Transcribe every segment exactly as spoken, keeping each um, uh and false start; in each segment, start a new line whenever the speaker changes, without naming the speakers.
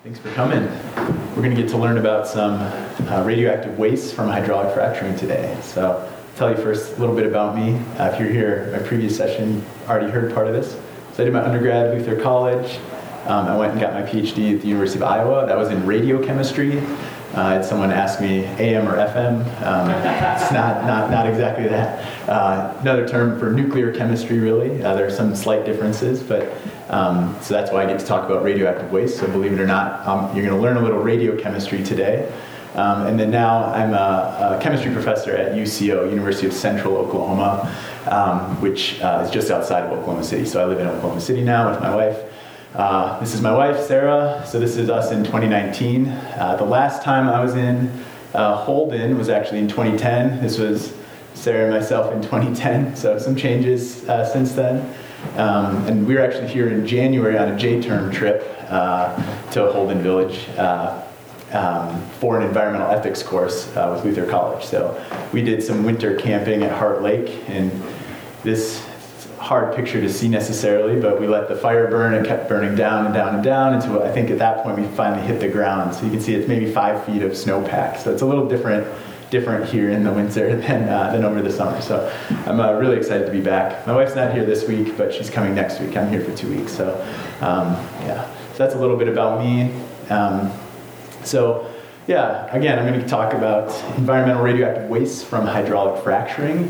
Thanks for coming. We're going to get to learn about some uh, radioactive waste from hydraulic fracturing today. So I'll tell you first a little bit about me. Uh, if you're here, my previous session, you already heard part of this. So I did my undergrad at Luther College. Um, I went and got my PhD at the University of Iowa. That was in radiochemistry. Uh, I had someone ask me A M or F M. Um, it's not, not, not exactly that. Uh, another term for nuclear chemistry, really. Uh, there are some slight differences, but um, so that's why I get to talk about radioactive waste. So believe it or not, um, you're going to learn a little radiochemistry today. Um, and then now I'm a, a chemistry professor at U C O, University of Central Oklahoma, um, which uh, is just outside of Oklahoma City. So I live in Oklahoma City now with my wife. Uh, this is my wife, Sarah. So this is us in twenty nineteen. Uh, the last time I was in uh, Holden was actually in twenty ten. This was Sarah and myself in twenty ten. So some changes uh, since then. Um, and we were actually here in January on a J-term trip uh, to Holden Village uh, um, for an environmental ethics course uh, with Luther College. So we did some winter camping at Hart Lake, and this hard picture to see necessarily, but we let the fire burn and kept burning down and down and down until I think at that point we finally hit the ground. So you can see it's maybe five feet of snowpack. So it's a little different different here in the winter than, uh, than over the summer. So I'm uh, really excited to be back. My wife's not here this week, but she's coming next week. I'm here for two weeks. So um, yeah, so that's a little bit about me. Um, so yeah, again, I'm going to talk about environmental radioactive waste from hydraulic fracturing.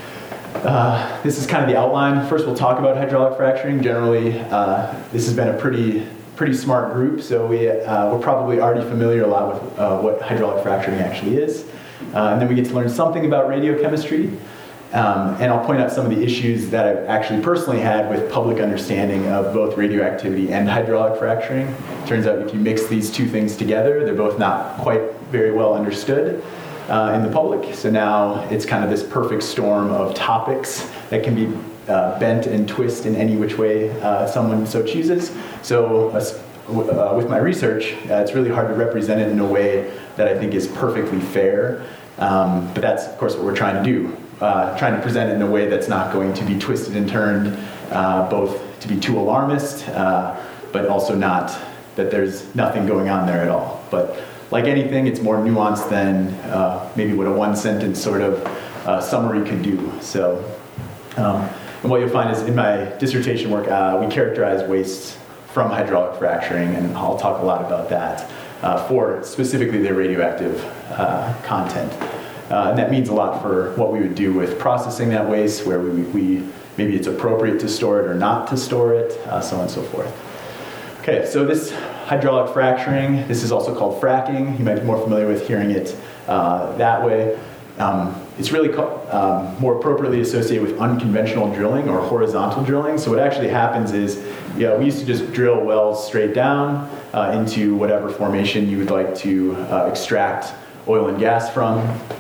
Uh, this is kind of the outline. First, we'll talk about hydraulic fracturing. Generally, uh, this has been a pretty pretty smart group, so we, uh, we're probably already familiar a lot with uh, what hydraulic fracturing actually is. Uh, and then we get to learn something about radiochemistry. Um, and I'll point out some of the issues that I've actually personally had with public understanding of both radioactivity and hydraulic fracturing. Turns out if you mix these two things together, they're both not quite very well understood Uh, in the public. So now it's kind of this perfect storm of topics that can be uh, bent and twist in any which way uh, someone so chooses. So uh, uh, with my research, uh, it's really hard to represent it in a way that I think is perfectly fair. Um, but that's, of course, what we're trying to do. Uh, trying to present it in a way that's not going to be twisted and turned, uh, both to be too alarmist, uh, but also not that there's nothing going on there at all. But like anything, it's more nuanced than uh, maybe what a one-sentence sort of uh, summary could do. So, um, and what you'll find is in my dissertation work, uh, we characterize wastes from hydraulic fracturing, and I'll talk a lot about that uh, for specifically their radioactive uh, content. Uh, and that means a lot for what we would do with processing that waste, where we, we maybe it's appropriate to store it or not to store it, uh, so on and so forth. Okay, so this hydraulic fracturing, this is also called fracking. You might be more familiar with hearing it uh, that way. Um, it's really co- um, more appropriately associated with unconventional drilling or horizontal drilling. So what actually happens is, yeah, we used to just drill wells straight down uh, into whatever formation you would like to uh, extract oil and gas from.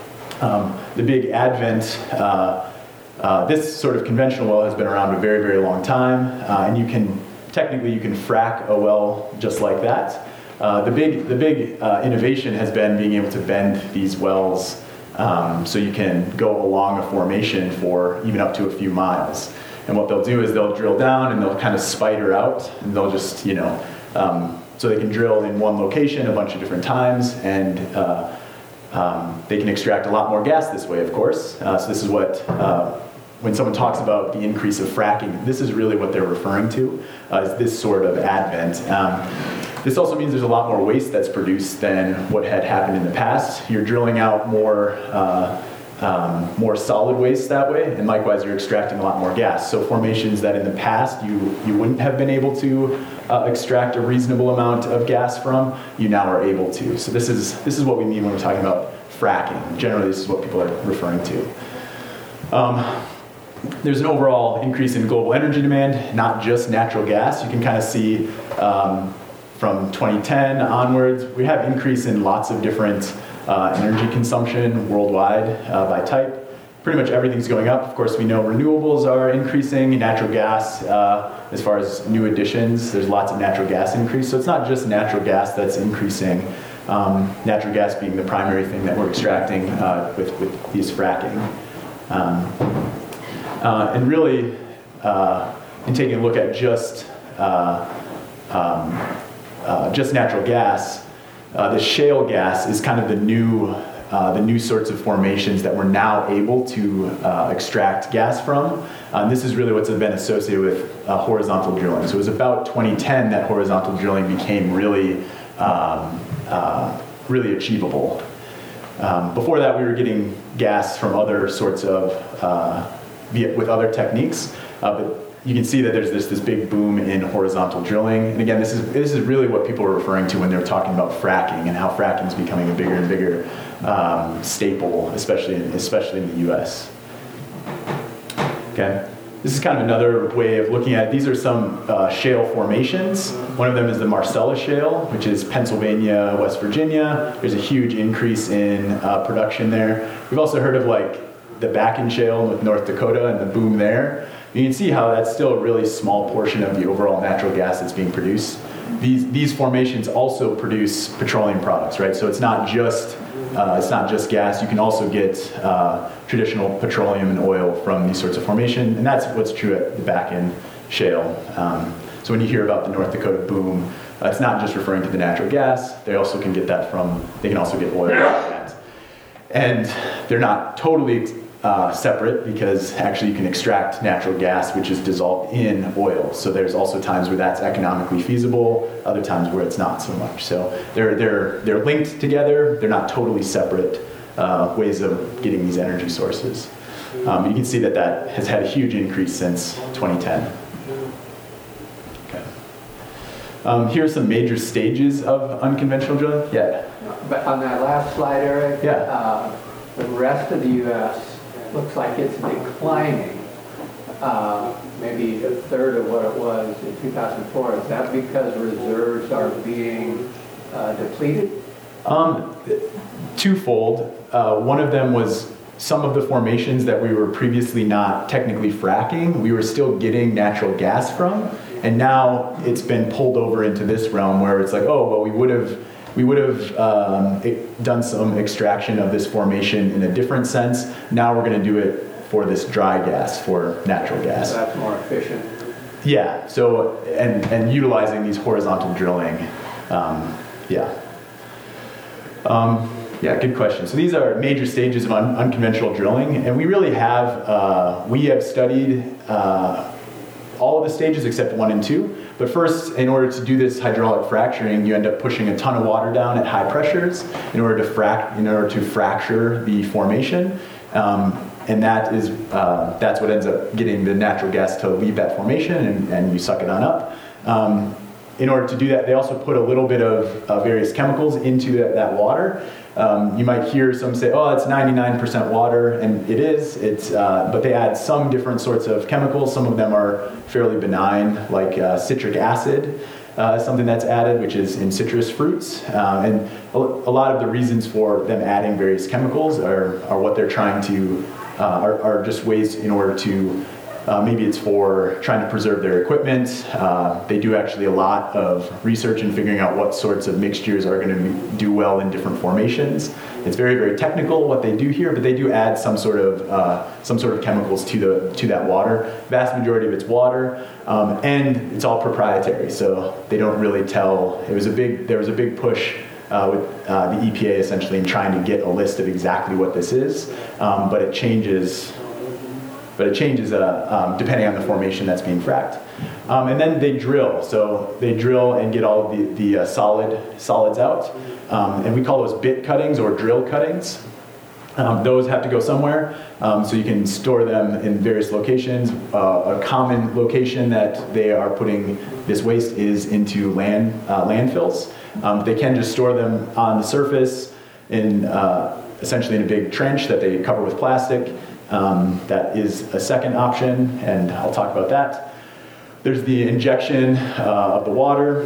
Um, the big advent, uh, uh, this sort of conventional well has been around a very, very long time, uh, and you can Technically, you can frack a well just like that. Uh, the big, the big uh, innovation has been being able to bend these wells um, so you can go along a formation for even up to a few miles. And what they'll do is they'll drill down and they'll kind of spider out, and they'll just, you know, um, so they can drill in one location a bunch of different times, and uh, um, they can extract a lot more gas this way, of course. Uh, so this is what. Uh, When someone talks about the increase of fracking, this is really what they're referring to, uh, is this sort of advent. Um, this also means there's a lot more waste that's produced than what had happened in the past. You're drilling out more, uh, um, more solid waste that way, and likewise you're extracting a lot more gas. So formations that in the past you, you wouldn't have been able to uh, extract a reasonable amount of gas from, you now are able to. So this is, this is what we mean when we're talking about fracking. Generally, this is what people are referring to. Um, There's an overall increase in global energy demand, not just natural gas. You can kind of see um, from twenty ten onwards, we have increase in lots of different uh, energy consumption worldwide uh, by type. Pretty much everything's going up. Of course, we know renewables are increasing, natural gas, uh, as far as new additions, there's lots of natural gas increase. So it's not just natural gas that's increasing, um, natural gas being the primary thing that we're extracting uh, with, with these fracking. Um, Uh, and really, uh, in taking a look at just uh, um, uh, just natural gas, uh, the shale gas is kind of the new, uh, the new sorts of formations that we're now able to uh, extract gas from. Um, this is really what's been associated with uh, horizontal drilling. So it was about twenty ten that horizontal drilling became really, um, uh, really achievable. Um, before that, we were getting gas from other sorts of, uh, with other techniques, uh, but you can see that there's this, this big boom in horizontal drilling. And again, this is, this is really what people are referring to when they're talking about fracking and how fracking is becoming a bigger and bigger um, staple, especially in, especially in the U S. Okay. This is kind of another way of looking at it. These are some uh, shale formations. One of them is the Marcellus Shale, which is Pennsylvania, West Virginia. There's a huge increase in uh, production there. We've also heard of like the Bakken Shale with North Dakota and the boom there. You can see how that's still a really small portion of the overall natural gas that's being produced. These these formations also produce petroleum products, right? So it's not just uh, it's not just gas. You can also get uh, traditional petroleum and oil from these sorts of formation, and that's what's true at the Bakken Shale. Um, so when you hear about the North Dakota boom, uh, it's not just referring to the natural gas. They also can get that from. They can also get oil from that, and they're not totally Uh, separate, because actually you can extract natural gas which is dissolved in oil. So there's also times where that's economically feasible, other times where it's not so much. So they're they're they're linked together. They're not totally separate uh, ways of getting these energy sources. Um, you can see that that has had a huge increase since twenty ten. Okay. Um, here are some major stages of unconventional drilling. Yeah.
But on that last slide, Eric,
yeah.
uh, the rest of the U S looks like it's declining, uh, maybe a third of what it was in two thousand four. Is that because reserves are being uh, depleted?
Um, twofold. Uh, one of them was some of the formations that we were previously not technically fracking, we were still getting natural gas from, and now it's been pulled over into this realm where it's like, oh, well, we would have We would have um, done some extraction of this formation in a different sense. Now we're going to do it for this dry gas, for natural gas.
So that's more efficient.
Yeah. So and and utilizing these horizontal drilling. Um, yeah. Um, yeah. Good question. So these are major stages of un- unconventional drilling, and we really have uh, we have studied uh, all of the stages except one and two. But first, in order to do this hydraulic fracturing, you end up pushing a ton of water down at high pressures in order to frac- in order to fracture the formation, um, and that is uh, that's what ends up getting the natural gas to leave that formation, and, and you suck it on up. Um, in order to do that, they also put a little bit of uh, various chemicals into that, that water. Um, you might hear some say, "Oh, it's ninety-nine percent water," and it is. It's, uh, but they add some different sorts of chemicals. Some of them are fairly benign, like uh, citric acid, uh, something that's added, which is in citrus fruits. Um, and a, a lot of the reasons for them adding various chemicals are, are what they're trying to, uh, are, are just ways in order to. Uh, maybe it's for trying to preserve their equipment. Uh, they do actually a lot of research in figuring out what sorts of mixtures are going to do well in different formations. It's very, very technical what they do here, but they do add some sort of uh, some sort of chemicals to the to that water. Vast majority of it's water, um, and it's all proprietary, so they don't really tell. It was a big. There was a big push. Uh, with uh, the E P A essentially in trying to get a list of exactly what this is, um, but it changes. But it changes uh, um, depending on the formation that's being fracked. Um, and then they drill. So they drill and get all of the, the uh, solid solids out. Um, and we call those bit cuttings or drill cuttings. Um, those have to go somewhere. Um, so you can store them in various locations. Uh, a common location that they are putting this waste is into land uh, landfills. Um, they can just store them on the surface in uh, essentially in a big trench that they cover with plastic. Um, that is a second option, and I'll talk about that. There's the injection uh, of the water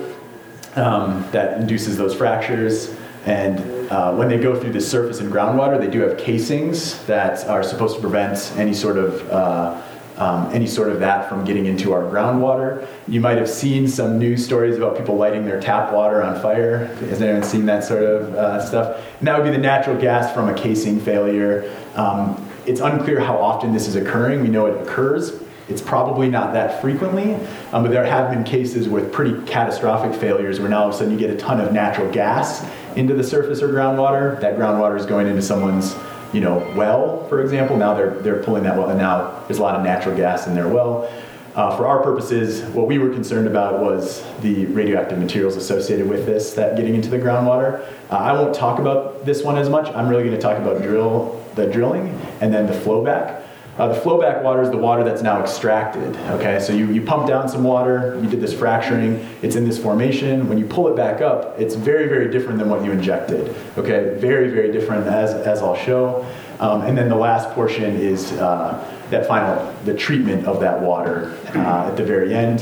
um, that induces those fractures, and uh, when they go through the surface and groundwater, they do have casings that are supposed to prevent any sort of uh, um, any sort of that from getting into our groundwater. You might have seen some news stories about people lighting their tap water on fire. Has anyone seen that sort of uh, stuff? And that would be the natural gas from a casing failure. Um, It's unclear how often this is occurring. We know it occurs, it's probably not that frequently, um, but there have been cases with pretty catastrophic failures where now all of a sudden you get a ton of natural gas into the surface or groundwater. That groundwater is going into someone's, you know, well, for example. Now they're they're pulling that well, and now there's a lot of natural gas in their well. Uh, for our purposes, what we were concerned about was the radioactive materials associated with this, that getting into the groundwater. Uh, I won't talk about this one as much. I'm really going to talk about drill the drilling and then the flowback. Uh, the flowback water is the water that's now extracted. Okay, so you, you pump down some water, you did this fracturing, it's in this formation. When you pull it back up, it's very, very different than what you injected. Okay, very, very different, as as I'll show. Um, and then the last portion is uh, that final, the treatment of that water uh, at the very end.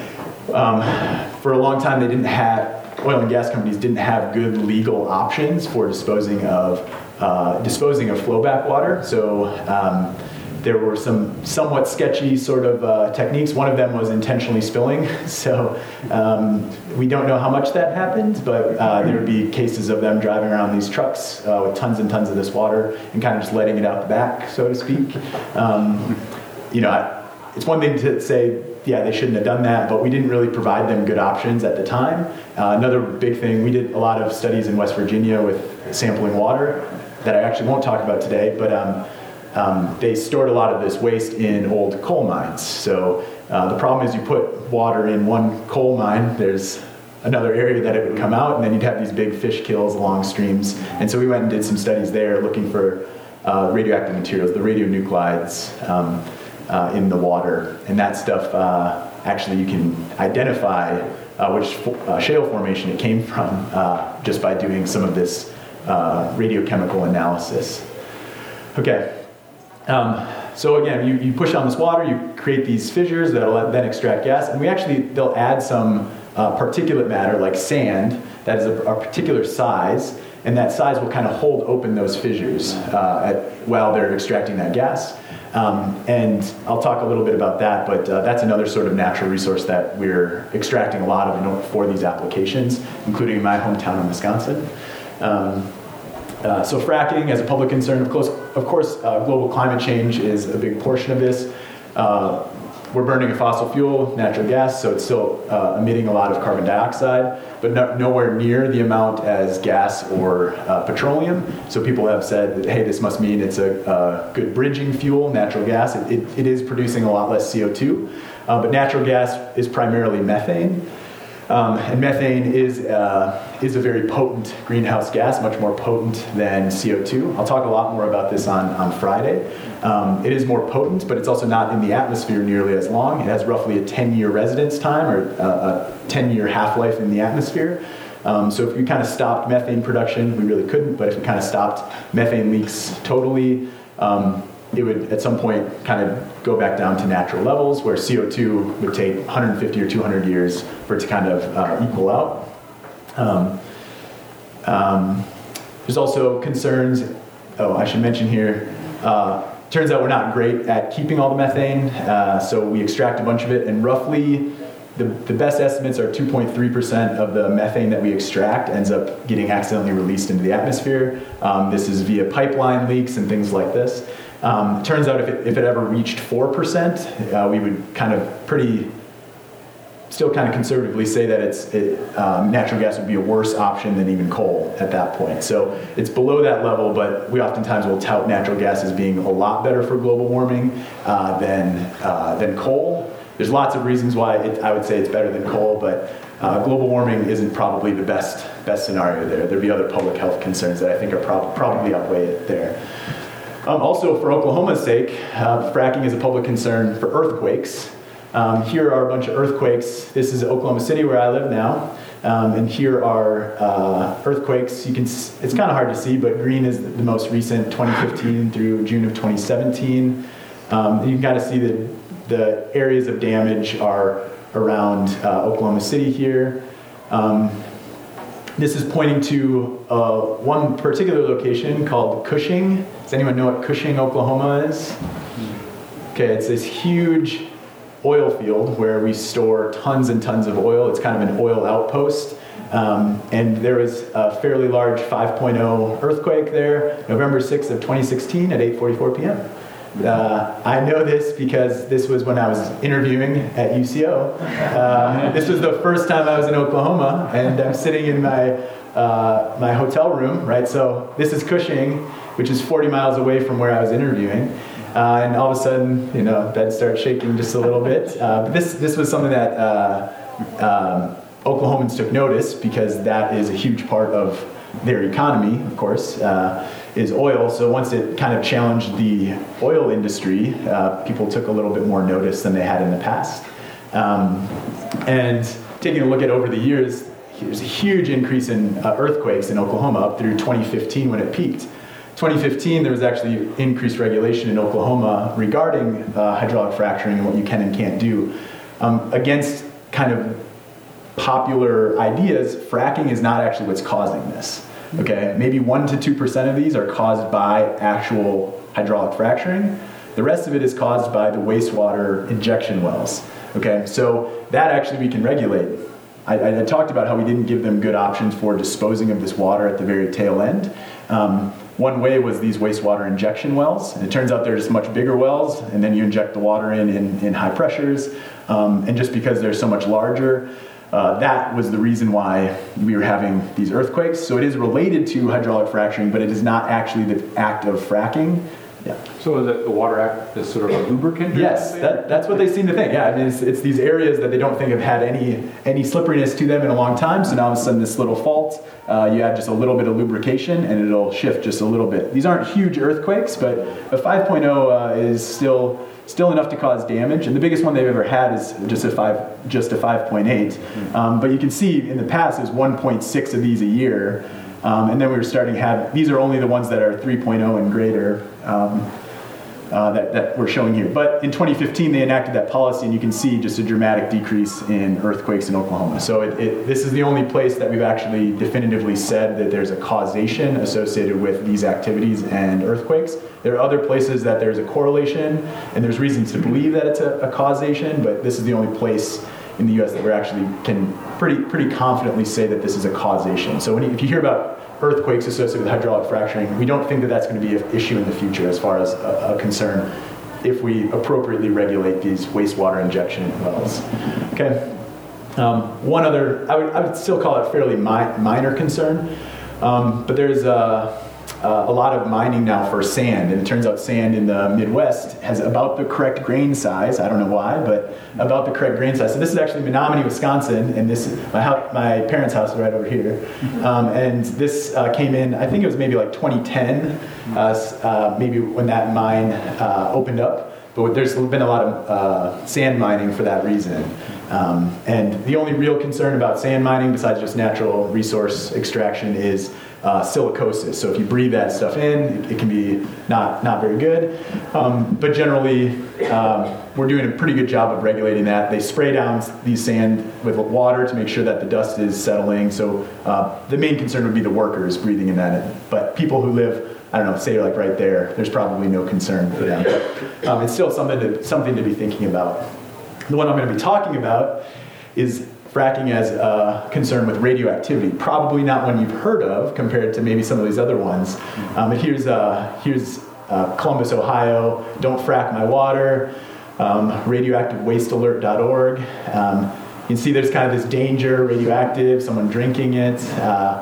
Um, for a long time, they didn't have, oil and gas companies didn't have good legal options for disposing of uh, disposing of flowback water. So um, there were some somewhat sketchy sort of uh, techniques. One of them was intentionally spilling. So um, we don't know how much that happened, but uh, there would be cases of them driving around these trucks uh, with tons and tons of this water and kind of just letting it out the back, so to speak. Um, you know, I, it's one thing to say, yeah, they shouldn't have done that, but we didn't really provide them good options at the time. Uh, another big thing, we did a lot of studies in West Virginia with sampling water that I actually won't talk about today, but um, Um, they stored a lot of this waste in old coal mines. So uh, the problem is you put water in one coal mine, there's another area that it would come out, and then you'd have these big fish kills along streams. And so we went and did some studies there looking for uh, radioactive materials, the radionuclides um, uh, in the water. And that stuff, uh, actually you can identify uh, which uh, shale formation it came from uh, just by doing some of this uh, radiochemical analysis. Okay. Um, so again, you, you push on this water, you create these fissures that'll then extract gas, and we actually, they'll add some uh, particulate matter like sand that is a, a particular size, and that size will kind of hold open those fissures uh, at, while they're extracting that gas. Um, and I'll talk a little bit about that, but uh, that's another sort of natural resource that we're extracting a lot of in order for these applications, including in my hometown of Wisconsin. Um, Uh, so fracking as a public concern, of course, of course uh, global climate change is a big portion of this. Uh, we're burning a fossil fuel, natural gas, so it's still uh, emitting a lot of carbon dioxide, but no, nowhere near the amount as gas or uh, petroleum. So people have said that, hey, this must mean it's a, a good bridging fuel, natural gas. It, it, it is producing a lot less C O two, uh, but natural gas is primarily methane. Um, and methane is, uh, is a very potent greenhouse gas, much more potent than C O two. I'll talk a lot more about this on, on Friday. Um, it is more potent, but it's also not in the atmosphere nearly as long. It has roughly a ten-year residence time, or uh, a ten-year half-life in the atmosphere. Um, so if we kind of stopped methane production, we really couldn't, but if we kind of stopped methane leaks totally, um, it would at some point kind of go back down to natural levels, where C O two would take one hundred fifty or two hundred years for it to kind of uh, equal out. Um, um, there's also concerns, oh, I should mention here, uh, turns out we're not great at keeping all the methane, uh, so we extract a bunch of it, and roughly the, the best estimates are two point three percent of the methane that we extract ends up getting accidentally released into the atmosphere. Um, this is via pipeline leaks and things like this. Um, it turns out if it, if it ever reached four percent, uh, we would kind of pretty, still kind of conservatively say that it's it, um, natural gas would be a worse option than even coal at that point. So it's below that level, but we oftentimes will tout natural gas as being a lot better for global warming uh, than, uh, than coal. There's lots of reasons why it, I would say it's better than coal, but uh, global warming isn't probably the best, best scenario there. There'd be other public health concerns that I think are prob- probably outweigh it there. Um, also, for Oklahoma's sake, uh, fracking is a public concern for earthquakes. Um, here are a bunch of earthquakes. This is Oklahoma City, where I live now, um, and here are uh, earthquakes. You can, it's kind of hard to see, but green is the most recent, twenty fifteen through June of twenty seventeen. Um, you can kind of see that the areas of damage are around uh, Oklahoma City here. Um, This is pointing to uh, one particular location called Cushing. Does anyone know what Cushing, Oklahoma is? Okay, it's this huge oil field where we store tons and tons of oil. It's kind of an oil outpost. Um, and there was a fairly large five point oh earthquake there, November sixth of twenty sixteen at eight forty-four p.m. Uh, I know this because this was when I was interviewing at U C O. Uh, this was the first time I was in Oklahoma, and I'm sitting in my uh, my hotel room, right? So this is Cushing, which is forty miles away from where I was interviewing. Uh, and all of a sudden, you know, bed starts shaking just a little bit. Uh, but this this was something that uh, um, Oklahomans took notice, because that is a huge part of their economy, of course, uh, is oil. So once it kind of challenged the oil industry, uh, people took a little bit more notice than they had in the past. Um, and taking a look at over the years, there's a huge increase in uh, earthquakes in Oklahoma up through twenty fifteen when it peaked. twenty fifteen, there was actually increased regulation in Oklahoma regarding uh, hydraulic fracturing and what you can and can't do. Um, against kind of popular ideas, fracking is not actually what's causing this. Okay, maybe one to two percent of these are caused by actual hydraulic fracturing. The rest of it is caused by the wastewater injection wells. Okay, so that actually we can regulate. I, I talked about how we didn't give them good options for disposing of this water at the very tail end. Um, one way was these wastewater injection wells, and it turns out they're just much bigger wells, and then you inject the water in in, in high pressures, um, and just because they're so much larger, Uh, that was the reason why we were having these earthquakes. So it is related to hydraulic fracturing, but it is not actually the act of fracking. Yeah.
So is it the water act is sort of a lubricant?
Yes, that, that's what they seem to think. Yeah, I mean, it's, it's these areas that they don't think have had any any slipperiness to them in a long time. So now all of a sudden, this little fault, uh, you add just a little bit of lubrication, and it'll shift just a little bit. These aren't huge earthquakes, but a five point oh uh, is still. Still enough to cause damage, and the biggest one they've ever had is just a five, just a five point eight. Um, but you can see in the past is one point six of these a year, um, and then we were starting to have. These are only the ones that are three point oh and greater um, uh, that that we're showing here. But in twenty fifteen, they enacted that policy, and you can see just a dramatic decrease in earthquakes in Oklahoma. So it, it, this is the only place that we've actually definitively said that there's a causation associated with these activities and earthquakes. There are other places that there's a correlation, and there's reasons to believe that it's a, a causation, but this is the only place in the U S that we actually can pretty pretty confidently say that this is a causation. So when you, if you hear about earthquakes associated with hydraulic fracturing, we don't think that that's going to be an issue in the future as far as a, a concern if we appropriately regulate these wastewater injection wells. Okay. Um, one other, I would, I would still call it fairly mi- minor concern, um, but there's a Uh, a lot of mining now for sand, and it turns out sand in the Midwest has about the correct grain size. I don't know why, but about the correct grain size. So this is actually Menominee, Wisconsin, and this my house, my parents' house is right over here. Um, and this uh, came in, I think it was maybe like twenty ten, uh, uh, maybe when that mine uh, opened up. But there's been a lot of uh, sand mining for that reason. Um, and the only real concern about sand mining, besides just natural resource extraction, is uh, silicosis. So if you breathe that stuff in, it, it can be not, not very good. Um, but generally, um, we're doing a pretty good job of regulating that. They spray down these sand with water to make sure that the dust is settling. So uh, the main concern would be the workers breathing in that. But people who live, I don't know, say like right there, there's probably no concern for them. But um, it's still something to, something to be thinking about. The one I'm going to be talking about is fracking as a concern with radioactivity. Probably not one you've heard of compared to maybe some of these other ones. Um, but here's uh, here's uh, Columbus, Ohio. Don't frack my water. Um, radioactive waste alert dot org. Um, you can see there's kind of this danger, radioactive, someone drinking it. Uh,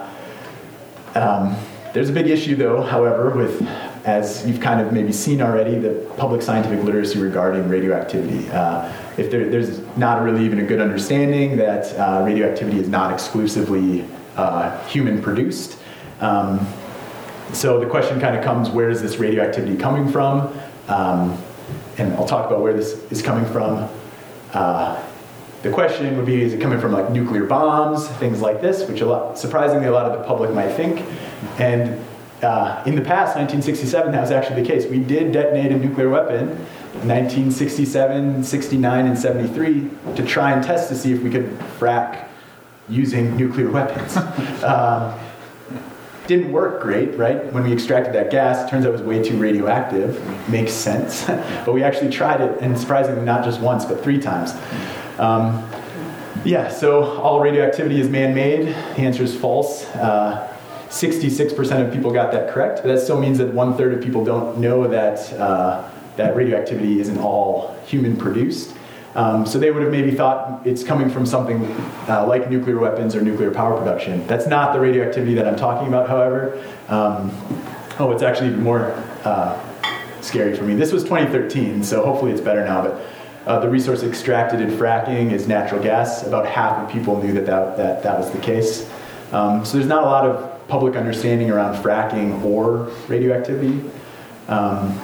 um, there's a big issue, though, however, with, as you've kind of maybe seen already, the public scientific literacy regarding radioactivity. Uh, if there, there's not really even a good understanding that uh, radioactivity is not exclusively uh, human-produced. Um, so the question kind of comes, where is this radioactivity coming from? Um, and I'll talk about where this is coming from. Uh, the question would be, is it coming from like nuclear bombs, things like this, which a lot, surprisingly a lot of the public might think. And Uh, in the past, nineteen sixty-seven, that was actually the case. We did detonate a nuclear weapon in nineteen sixty-seven, sixty-nine, and seventy-three to try and test to see if we could frack using nuclear weapons. um, didn't work great, right? When we extracted that gas, it turns out it was way too radioactive. Makes sense. But we actually tried it, and surprisingly, not just once, but three times. Um, yeah, so all radioactivity is man-made. The answer is false. Uh, sixty-six percent of people got that correct, but that still means that one third of people don't know that uh, that radioactivity isn't all human produced. Um, so they would have maybe thought it's coming from something uh, like nuclear weapons or nuclear power production. That's not the radioactivity that I'm talking about, however. Um, oh, it's actually even more uh, scary for me. This was twenty thirteen, so hopefully it's better now. But uh, the resource extracted in fracking is natural gas. About half of people knew that that, that, that was the case. Um, so there's not a lot of public understanding around fracking or radioactivity. Um,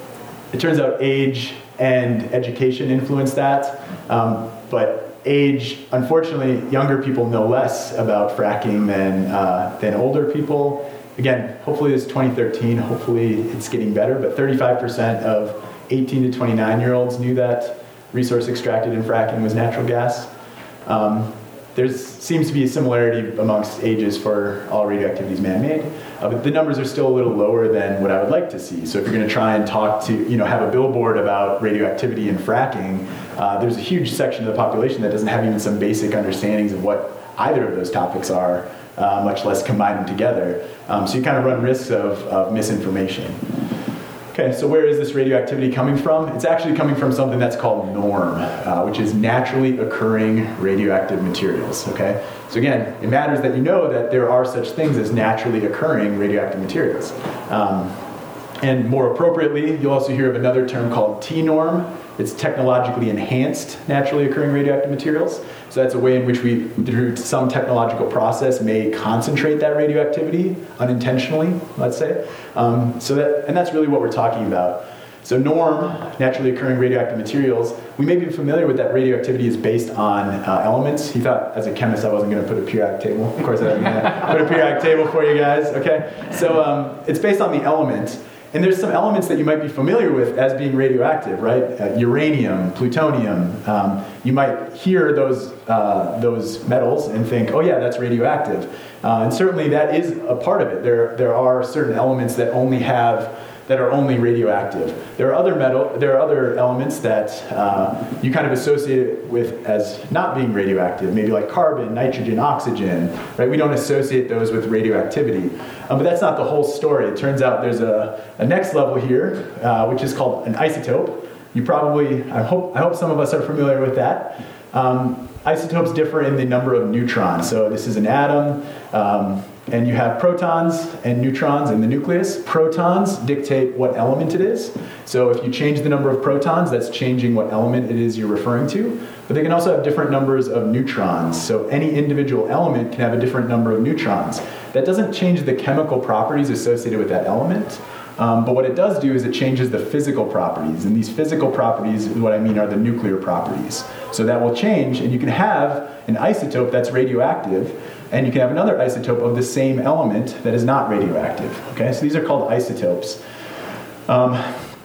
it turns out age and education influence that, um, but age, unfortunately, younger people know less about fracking than uh, than older people. Again, hopefully it's twenty thirteen, hopefully it's getting better, but thirty-five percent of eighteen to twenty-nine year olds knew that resource extracted in fracking was natural gas. Um, there seems to be a similarity amongst ages for all radioactivity is man-made, uh, but the numbers are still a little lower than what I would like to see. So if you're going to try and talk to, you know, have a billboard about radioactivity and fracking, uh, there's a huge section of the population that doesn't have even some basic understandings of what either of those topics are, uh, much less combine them together. Um, so you kind of run risks of, of misinformation. Okay, so where is this radioactivity coming from? It's actually coming from something that's called NORM, uh, which is naturally occurring radioactive materials, okay? So again, it matters that you know that there are such things as naturally occurring radioactive materials. Um, and more appropriately, you'll also hear of another term called T NORM. It's technologically enhanced naturally occurring radioactive materials. So that's a way in which we, through some technological process, may concentrate that radioactivity unintentionally, let's say. Um, so that, and that's really what we're talking about. So NORM, naturally occurring radioactive materials, we may be familiar with that radioactivity is based on uh, elements. He thought, as a chemist, I wasn't going to put a periodic table. Of course, I'm going to put a periodic table for you guys, okay? So um, it's based on the element. And there's some elements that you might be familiar with as being radioactive, right? Uh, uranium, plutonium. Um, you might hear those uh, those metals and think, oh yeah, that's radioactive. Uh, and certainly that is a part of it. There there are certain elements that only have that are only radioactive. There are other metal. There are other elements that uh, you kind of associate it with as not being radioactive, maybe like carbon, nitrogen, oxygen. Right? We don't associate those with radioactivity. Um, but that's not the whole story. It turns out there's a, a next level here, uh, which is called an isotope. You probably, I hope, I hope some of us are familiar with that. Um, isotopes differ in the number of neutrons. So this is an atom. Um, And you have protons and neutrons in the nucleus. Protons dictate what element it is. So if you change the number of protons, that's changing what element it is you're referring to. But they can also have different numbers of neutrons. So any individual element can have a different number of neutrons. That doesn't change the chemical properties associated with that element. Um, but what it does do is it changes the physical properties. And these physical properties, what I mean, are the nuclear properties. So that will change, and you can have an isotope that's radioactive, and you can have another isotope of the same element that is not radioactive. Okay, so these are called isotopes. Um,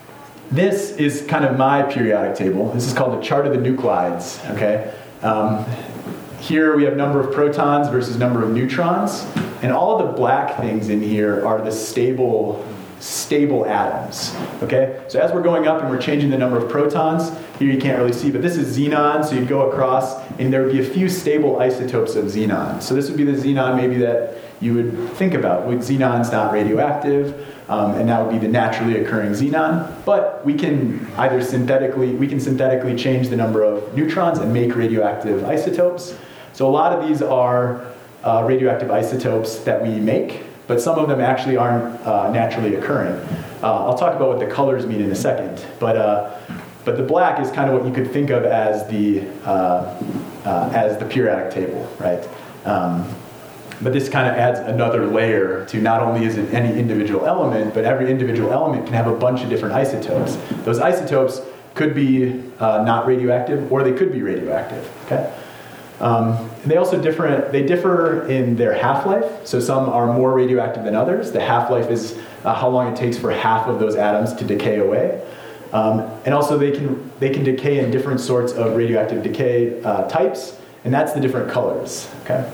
this is kind of my periodic table. This is called the chart of the nuclides. Okay, um, here we have number of protons versus number of neutrons, and all of the black things in here are the stable stable atoms. Okay, so as we're going up and we're changing the number of protons, here you can't really see, but this is xenon, so you'd go across and there would be a few stable isotopes of xenon. So this would be the xenon maybe that you would think about. Xenon's not radioactive, um, and that would be the naturally occurring xenon, but we can either synthetically, we can synthetically change the number of neutrons and make radioactive isotopes. So a lot of these are uh, radioactive isotopes that we make, but some of them actually aren't uh, naturally occurring. Uh, I'll talk about what the colors mean in a second, but uh, but the black is kind of what you could think of as the uh, uh, as the periodic table, right? Um, but this kind of adds another layer to not only is it any individual element, but every individual element can have a bunch of different isotopes. Those isotopes could be uh, not radioactive, or they could be radioactive. Okay. Um, they also differ, they differ in their half-life, so some are more radioactive than others. The half-life is uh, how long it takes for half of those atoms to decay away. Um, and also they can, they can decay in different sorts of radioactive decay uh, types, and that's the different colors. Okay?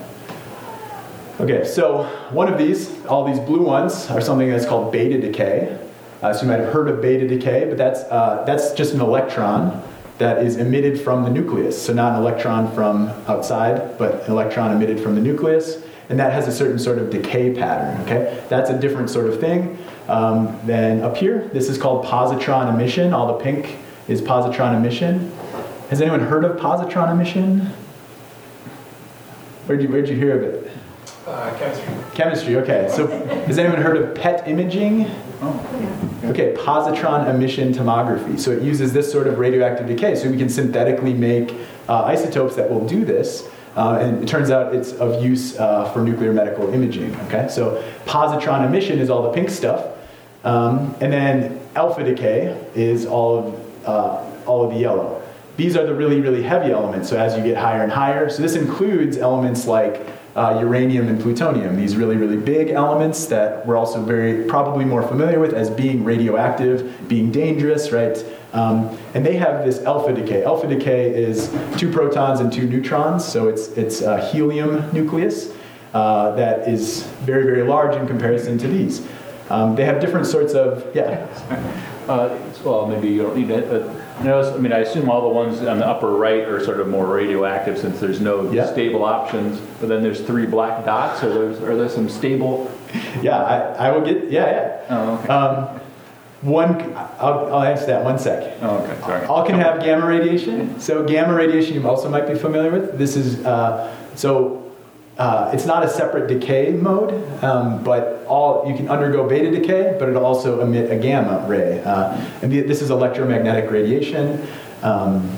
Okay, so one of these, all these blue ones, are something that's called beta decay. Uh, so you might have heard of beta decay, but that's, uh, that's just an electron that is emitted from the nucleus. So not an electron from outside, but an electron emitted from the nucleus. and that has a certain sort of decay pattern, okay? That's a different sort of thing. Um, then up here, this is called positron emission. All the pink is positron emission. Has anyone heard of positron emission? Where'd you, where'd you hear of it?
Uh, chemistry.
Chemistry, okay. So has anyone heard of P E T imaging? Okay, positron emission tomography. So it uses this sort of radioactive decay. So we can synthetically make uh, isotopes that will do this. Uh, and it turns out it's of use uh, for nuclear medical imaging, okay? So positron emission is all the pink stuff. Um, and then alpha decay is all of, uh, all of the yellow. These are the really, really heavy elements, so as you get higher and higher. So this includes elements like uh, uranium and plutonium, these really, really big elements that we're also very probably more familiar with as being radioactive, being dangerous, right? Um, and they have this alpha decay. Alpha decay is two protons and two neutrons, so it's, it's a helium nucleus uh, that is very, very large in comparison to these. Um, they have different sorts of, yeah.
Uh, well, maybe you don't need it, but notice, I mean, I assume all the ones on the upper right are sort of more radioactive since there's no
Yeah.
stable options. But then there's three black dots. Are there, are there some stable?
Yeah, I, I will get, yeah, yeah.
Oh, okay.
Um, one, I'll, I'll answer that one sec.
Oh, okay, sorry.
All can have gamma radiation. So gamma radiation you also might be familiar with. This is, uh, so uh, it's not a separate decay mode, um, but all you can undergo beta decay, but it'll also emit a gamma ray. Uh, and the, this is electromagnetic radiation, um,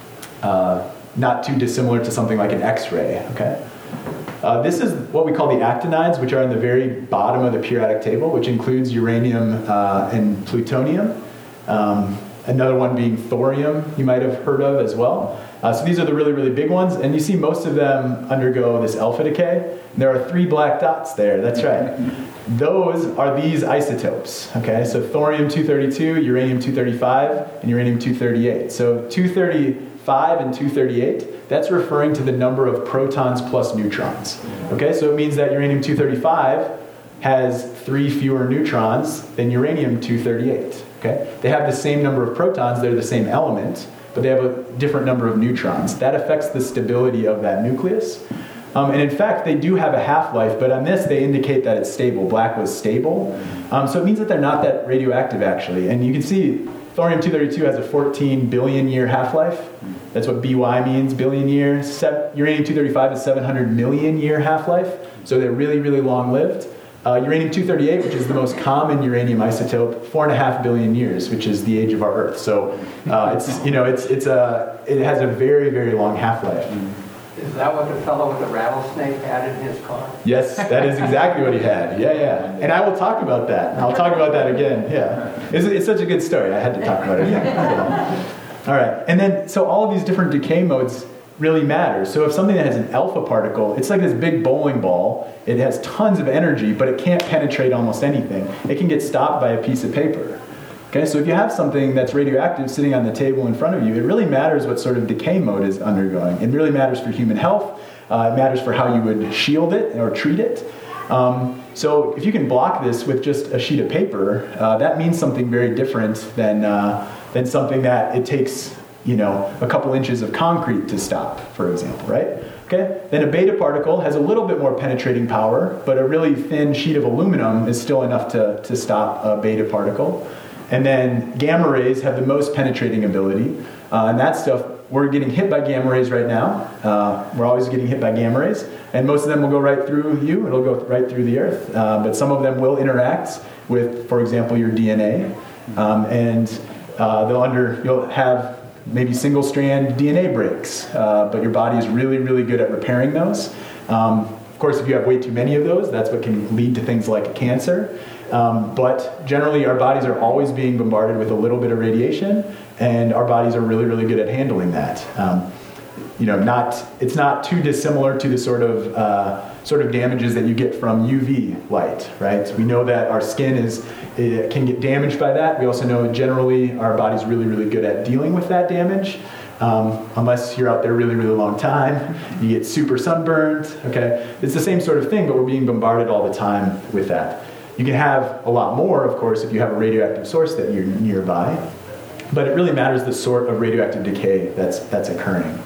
uh, not too dissimilar to something like an X-ray, okay? Uh, this is what we call the actinides, which are in the very bottom of the periodic table, which includes uranium uh, and plutonium. Um, another one being thorium, you might have heard of as well. Uh, so these are the really, really big ones, and you see most of them undergo this alpha decay. There are three black dots there, that's right. Those are these isotopes, okay? So thorium two thirty-two, uranium two thirty-five, and uranium two thirty-eight. So two thirty-five and two thirty-eight, that's referring to the number of protons plus neutrons. Okay, so it means that uranium two thirty-five has three fewer neutrons than uranium two thirty-eight. Okay, they have the same number of protons, they're the same element, but they have a different number of neutrons. That affects the stability of that nucleus. Um, and in fact, they do have a half-life, but on this they indicate that it's stable. Black was stable. Um, so it means that they're not that radioactive actually. And you can see thorium two thirty-two has a fourteen billion year half-life. That's what B Y means, billion years. Se- uranium two thirty-five is seven hundred million year half-life. So they're really, really long-lived. Uh, uranium two thirty-eight, which is the most common uranium isotope, four and a half billion years, which is the age of our Earth. So uh, it's, you know, it's, it's a, it has a very, very long half-life.
Is that what the fellow with the rattlesnake had in his car?
Yes, that is exactly what he had. Yeah, yeah. And I will talk about that. I'll talk about that again. Yeah. It's, it's such a good story. I had to talk about it again. So. All right. And then, so all of these different decay modes really matter. So if something that has an alpha particle, it's like this big bowling ball. It has tons of energy, but it can't penetrate almost anything. It can get stopped by a piece of paper. Okay, so if you have something that's radioactive sitting on the table in front of you, it really matters what sort of decay mode is undergoing. It really matters for human health. Uh, it matters for how you would shield it or treat it. Um, so if you can block this with just a sheet of paper, uh, that means something very different than, uh, than something that it takes, you know, a couple inches of concrete to stop, for example, right? Okay? Then a beta particle has a little bit more penetrating power, but a really thin sheet of aluminum is still enough to, to stop a beta particle. And then gamma rays have the most penetrating ability. Uh, and that stuff, we're getting hit by gamma rays right now. Uh, we're always getting hit by gamma rays. And most of them will go right through you. It'll go right through the Earth. Uh, but some of them will interact with, for example, your D N A. Um, and uh, they'll under, you'll have maybe single-strand D N A breaks. Uh, but your body is really, really good at repairing those. Um, of course, if you have way too many of those, that's what can lead to things like cancer. Um, but generally, our bodies are always being bombarded with a little bit of radiation, and our bodies are really, really good at handling that. Um, you know, not it's not too dissimilar to the sort of uh, sort of damages that you get from U V light, right? We know that our skin is it can get damaged by that. We also know generally our body's really, really good at dealing with that damage. Um, unless you're out there a really, really long time, you get super sunburned. Okay, it's the same sort of thing, but we're being bombarded all the time with that. You can have a lot more, of course, if you have a radioactive source that you're nearby, but it really matters the sort of radioactive decay that's that's occurring.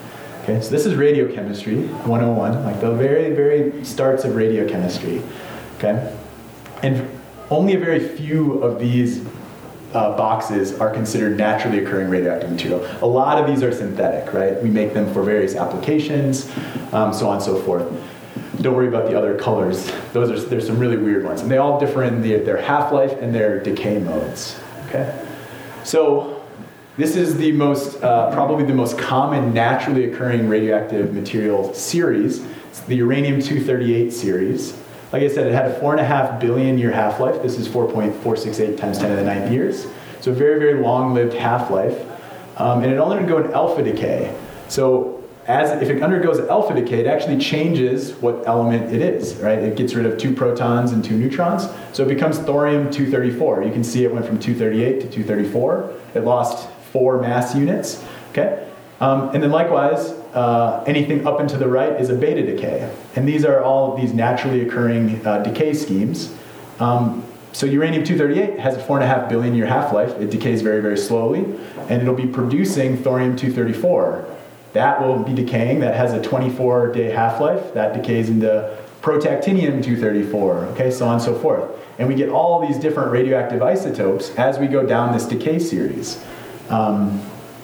Okay, so this is radiochemistry one oh one, like the very, very starts of radiochemistry. Okay, and only a very few of these uh, boxes are considered naturally occurring radioactive material. A lot of these are synthetic, right? We make them for various applications, um, so on and so forth. Don't worry about the other colors. Those are, there's some really weird ones. And they all differ in the, their half-life and their decay modes, okay? So this is the most, uh, probably the most common naturally occurring radioactive material series. It's the uranium two thirty-eight series. Like I said, it had a four and a half billion year half-life. This is four point four six eight times ten to the ninth years. So a very, very long-lived half-life. Um, and it only undergoes alpha decay. So as if it undergoes alpha decay, it actually changes what element it is, right? It gets rid of two protons and two neutrons. So it becomes thorium two thirty-four. You can see it went from two thirty-eight to two thirty-four. It lost four mass units, okay? Um, and then likewise, uh, anything up and to the right is a beta decay. And these are all these naturally occurring uh, decay schemes. Um, so uranium two thirty-eight has a four and a half billion year half-life. It decays very, very slowly, and it'll be producing thorium two thirty-four. That will be decaying. That has a twenty-four day half-life. That decays into protactinium two thirty-four, okay, so on and so forth. And we get all these different radioactive isotopes as we go down this decay series. Um,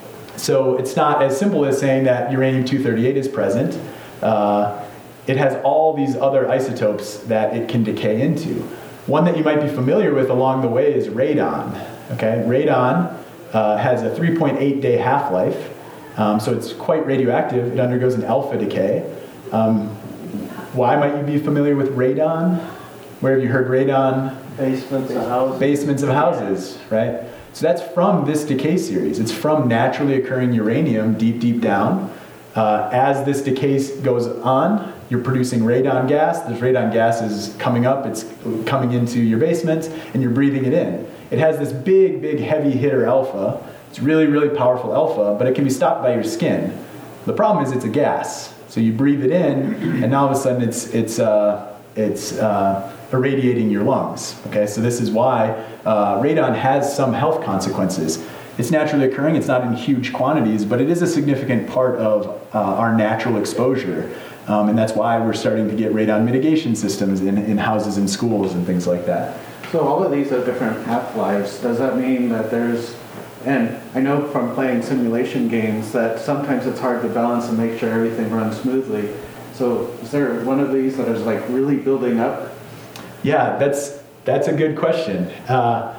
so it's not as simple as saying that uranium two thirty-eight is present. Uh, it has all these other isotopes that it can decay into. One that you might be familiar with along the way is radon. Okay, radon uh, has a three point eight day half-life. Um, so it's quite radioactive. It undergoes an alpha decay. Um, why might you be familiar with radon? Where have you heard radon?
Basements of houses.
Basements of houses, right? So that's from this decay series. It's from naturally occurring uranium deep, deep down. Uh, as this decay goes on, you're producing radon gas. This radon gas is coming up. It's coming into your basement, and you're breathing it in. It has this big, big, heavy hitter alpha. It's really, really powerful alpha, but it can be stopped by your skin. The problem is it's a gas. So you breathe it in, and now all of a sudden it's it's uh, it's uh, irradiating your lungs. Okay, so this is why uh, radon has some health consequences. It's naturally occurring. It's not in huge quantities, but it is a significant part of uh, our natural exposure, um, and that's why we're starting to get radon mitigation systems in, in houses and schools and things like that.
So all of these have different half-lives. Does that mean that there's, and I know from playing simulation games that sometimes it's hard to balance and make sure everything runs smoothly. So is there one of these that is like really building up?
Yeah, that's that's a good question. Uh,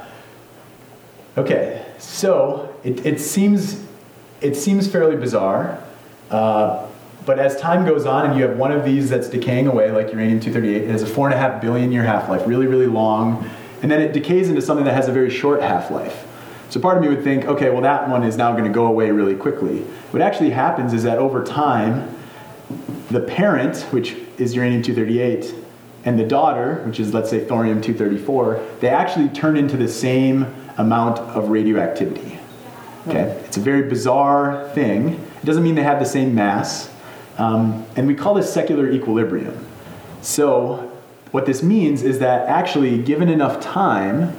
okay, so it, it seems it seems fairly bizarre, uh, but as time goes on and you have one of these that's decaying away, like uranium two thirty-eight, it has a four and a half billion year half-life, really, really long, and then it decays into something that has a very short half-life. So part of me would think, okay, well that one is now going to go away really quickly. What actually happens is that over time, the parent, which is uranium two thirty-eight, and the daughter, which is, let's say, thorium two thirty-four, they actually turn into the same amount of radioactivity. Okay? It's a very bizarre thing. It doesn't mean they have the same mass. Um, and we call this secular equilibrium. So what this means is that actually, given enough time,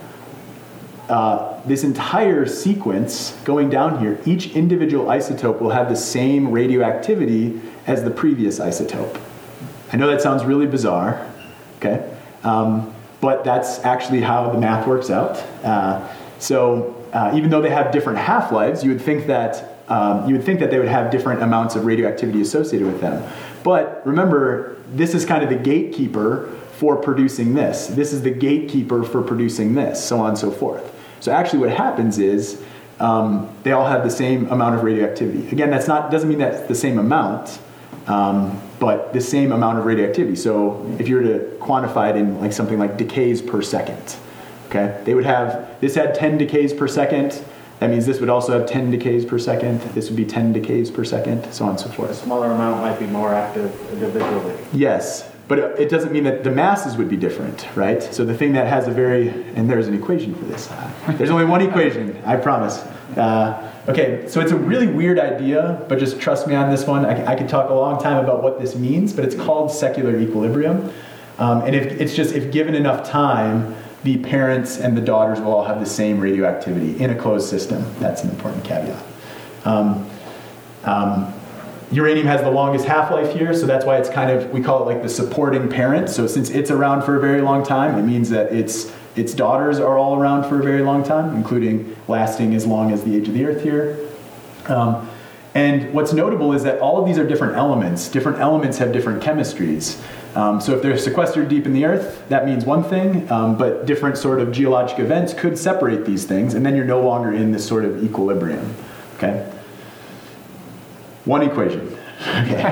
uh, this entire sequence going down here, each individual isotope will have the same radioactivity as the previous isotope. I know that sounds really bizarre, okay? Um, but that's actually how the math works out. Uh, so uh, even though they have different half-lives, you would think that um, you would think that they would have different amounts of radioactivity associated with them. But remember, this is kind of the gatekeeper for producing this. This is the gatekeeper for producing this, so on and so forth. So actually what happens is um, they all have the same amount of radioactivity. Again, that's not doesn't mean that's the same amount, um, but the same amount of radioactivity. So if you were to quantify it in like something like decays per second, okay, they would have, this had ten decays per second. That means this would also have ten decays per second. This would be ten decays per second, so on and so
A
forth.
smaller amount might be more active individually.
Yes, but it doesn't mean that the masses would be different, right? So the thing that has a very, and there's an equation for this. There's only one equation, I promise. Uh, okay, so it's a really weird idea, but just trust me on this one. I, I could talk a long time about what this means, but it's called secular equilibrium. Um, and if, it's just, if given enough time, the parents and the daughters will all have the same radioactivity in a closed system. That's an important caveat. Um, um, uranium has the longest half-life here, so that's why it's kind of, we call it like the supporting parent. So since it's around for a very long time, it means that its its daughters are all around for a very long time, including lasting as long as the age of the Earth here. Um, and what's notable is that all of these are different elements. Different elements have different chemistries. Um, so if they're sequestered deep in the Earth, that means one thing, um, but different sort of geologic events could separate these things, and then you're no longer in this sort of equilibrium, okay? One equation, okay.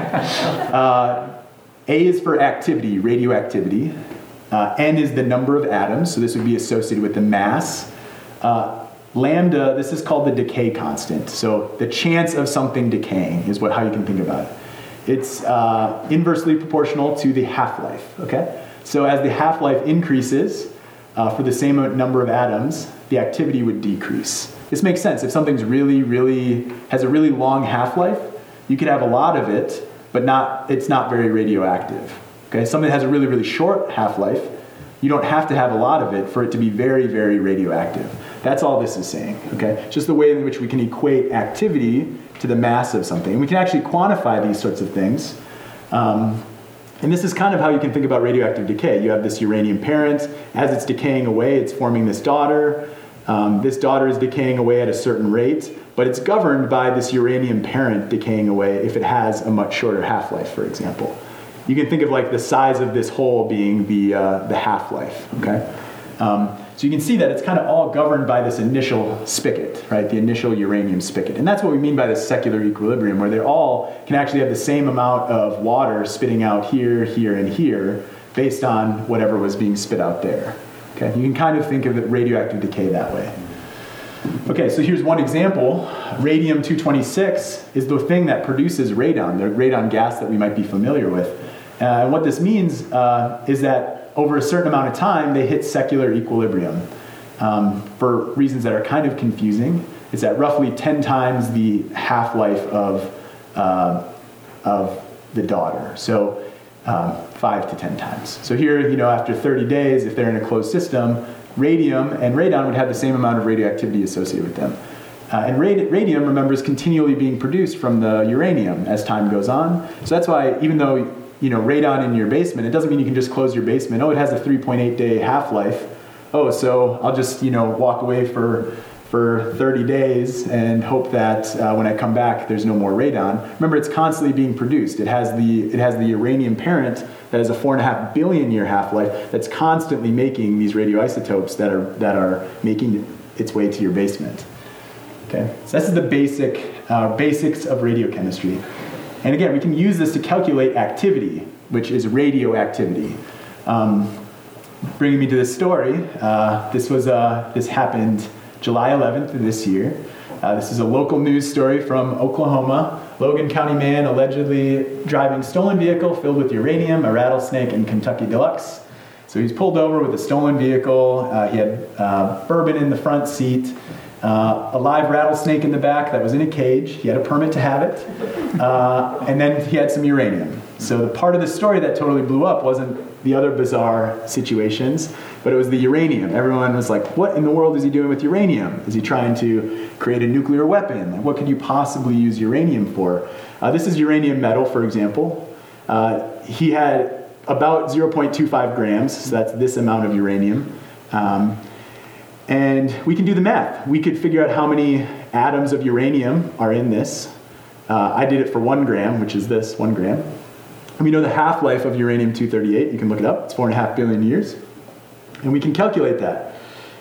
Uh, A is for activity, radioactivity. Uh, N is the number of atoms, so this would be associated with the mass. Uh, lambda, this is called the decay constant. So the chance of something decaying is what how you can think about it. It's uh, inversely proportional to the half-life, okay? So as the half-life increases uh, for the same number of atoms, the activity would decrease. This makes sense. If something's really, really, has a really long half-life, you could have a lot of it, but not, it's not very radioactive, okay? Something that has a really, really short half-life, you don't have to have a lot of it for it to be very, very radioactive. That's all this is saying, okay? Just the way in which we can equate activity to the mass of something. And we can actually quantify these sorts of things. Um, and this is kind of how you can think about radioactive decay. You have this uranium parent. As it's decaying away, it's forming this daughter. Um, this daughter is decaying away at a certain rate, but it's governed by this uranium parent decaying away if it has a much shorter half-life, for example. You can think of like the size of this hole being the, uh, the half-life, okay? Um, so you can see that it's kind of all governed by this initial spigot, right? The initial uranium spigot. And that's what we mean by this secular equilibrium, where they all can actually have the same amount of water spitting out here, here, and here, based on whatever was being spit out there. Okay? You can kind of think of it radioactive decay that way. Okay, so here's one example. Radium two twenty-six is the thing that produces radon, the radon gas that we might be familiar with. Uh, and what this means uh, is that over a certain amount of time, they hit secular equilibrium. Um, for reasons that are kind of confusing, it's at roughly ten times the half-life of, uh, of the daughter. So um, five to ten times. So here, you know, after thirty days, if they're in a closed system, radium and radon would have the same amount of radioactivity associated with them. Uh, and radi- radium, remember, is continually being produced from the uranium as time goes on. So that's why, even though you know, radon in your basement, it doesn't mean you can just close your basement. Oh, it has a three point eight day half-life. Oh, so I'll just, you know, walk away for for thirty days and hope that uh, when I come back, there's no more radon. Remember, it's constantly being produced. It has the it has the uranium parent that has a four and a half billion year half-life that's constantly making these radioisotopes that are that are making its way to your basement. Okay, so this is the basic uh, basics of radiochemistry. And again, we can use this to calculate activity, which is radioactivity. Um, bringing me to this story, uh, this was uh, this happened July eleventh of this year. Uh, this is a local news story from Oklahoma. Logan County man allegedly driving stolen vehicle filled with uranium, a rattlesnake, and Kentucky Deluxe. So he's pulled over with a stolen vehicle. Uh, he had uh, bourbon in the front seat. Uh, a live rattlesnake in the back that was in a cage. He had a permit to have it. Uh, and then he had some uranium. So the part of the story that totally blew up wasn't the other bizarre situations, but it was the uranium. Everyone was like, what in the world is he doing with uranium? Is he trying to create a nuclear weapon? What could you possibly use uranium for? Uh, this is uranium metal, for example. Uh, he had about zero point two five grams, so that's this amount of uranium. Um, And we can do the math. We could figure out how many atoms of uranium are in this. Uh, I did it for one gram, which is this, one gram. And we know the half-life of uranium two thirty-eight. You can look it up. It's four and a half billion years. And we can calculate that.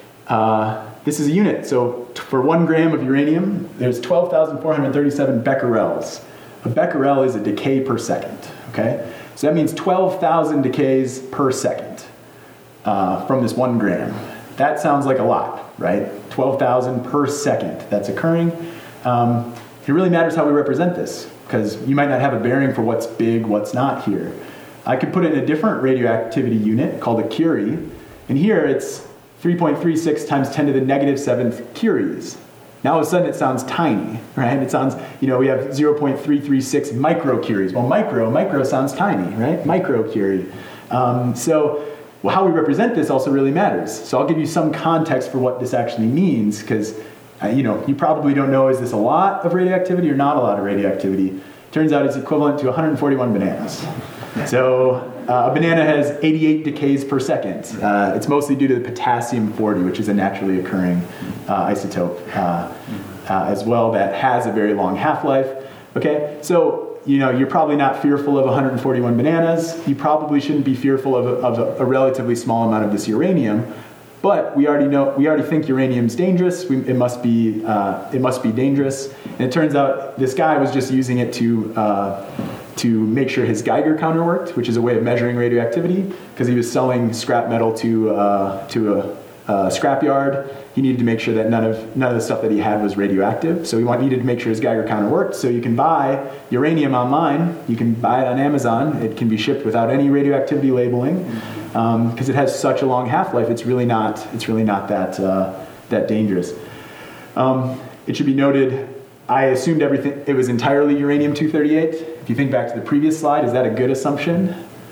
Uh, this is a unit. So t- for one gram of uranium, there's twelve thousand four hundred thirty-seven becquerels. A becquerel is a decay per second, okay? So that means twelve thousand decays per second uh, from this one gram. That sounds like a lot, right? twelve thousand per second that's occurring. Um, it really matters how we represent this, because you might not have a bearing for what's big, what's not here. I could put it in a different radioactivity unit called a curie, and here it's three point three six times ten to the negative seventh curies. Now all of a sudden it sounds tiny, right? It sounds, you know, we have zero point three three six microcuries. Well, micro, micro sounds tiny, right? Microcurie. Um, so, well, how we represent this also really matters. So I'll give you some context for what this actually means, because, uh, you know, you probably don't know, is this a lot of radioactivity or not a lot of radioactivity? Turns out it's equivalent to one hundred forty-one bananas. So uh, a banana has eighty-eight decays per second. Uh, it's mostly due to the potassium forty, which is a naturally occurring uh, isotope uh, uh, as well that has a very long half-life. Okay, so you know you're probably not fearful of one hundred forty-one bananas. You probably shouldn't be fearful of a, of a, a relatively small amount of this uranium. But we already know, we already think uranium's dangerous. We, it must be, uh, it must be dangerous. And it turns out this guy was just using it to, uh, to make sure his Geiger counter worked, which is a way of measuring radioactivity, because he was selling scrap metal to, uh, to a, a scrap yard. He needed to make sure that none of none of the stuff that he had was radioactive. So he want, needed to make sure his Geiger counter worked. So you can buy uranium online. You can buy it on Amazon. It can be shipped without any radioactivity labeling. Because um, it has such a long half-life, it's really not it's really not that uh, that dangerous. Um, it should be noted, I assumed everything it was entirely uranium two thirty-eight. If you think back to the previous slide, is that a good assumption?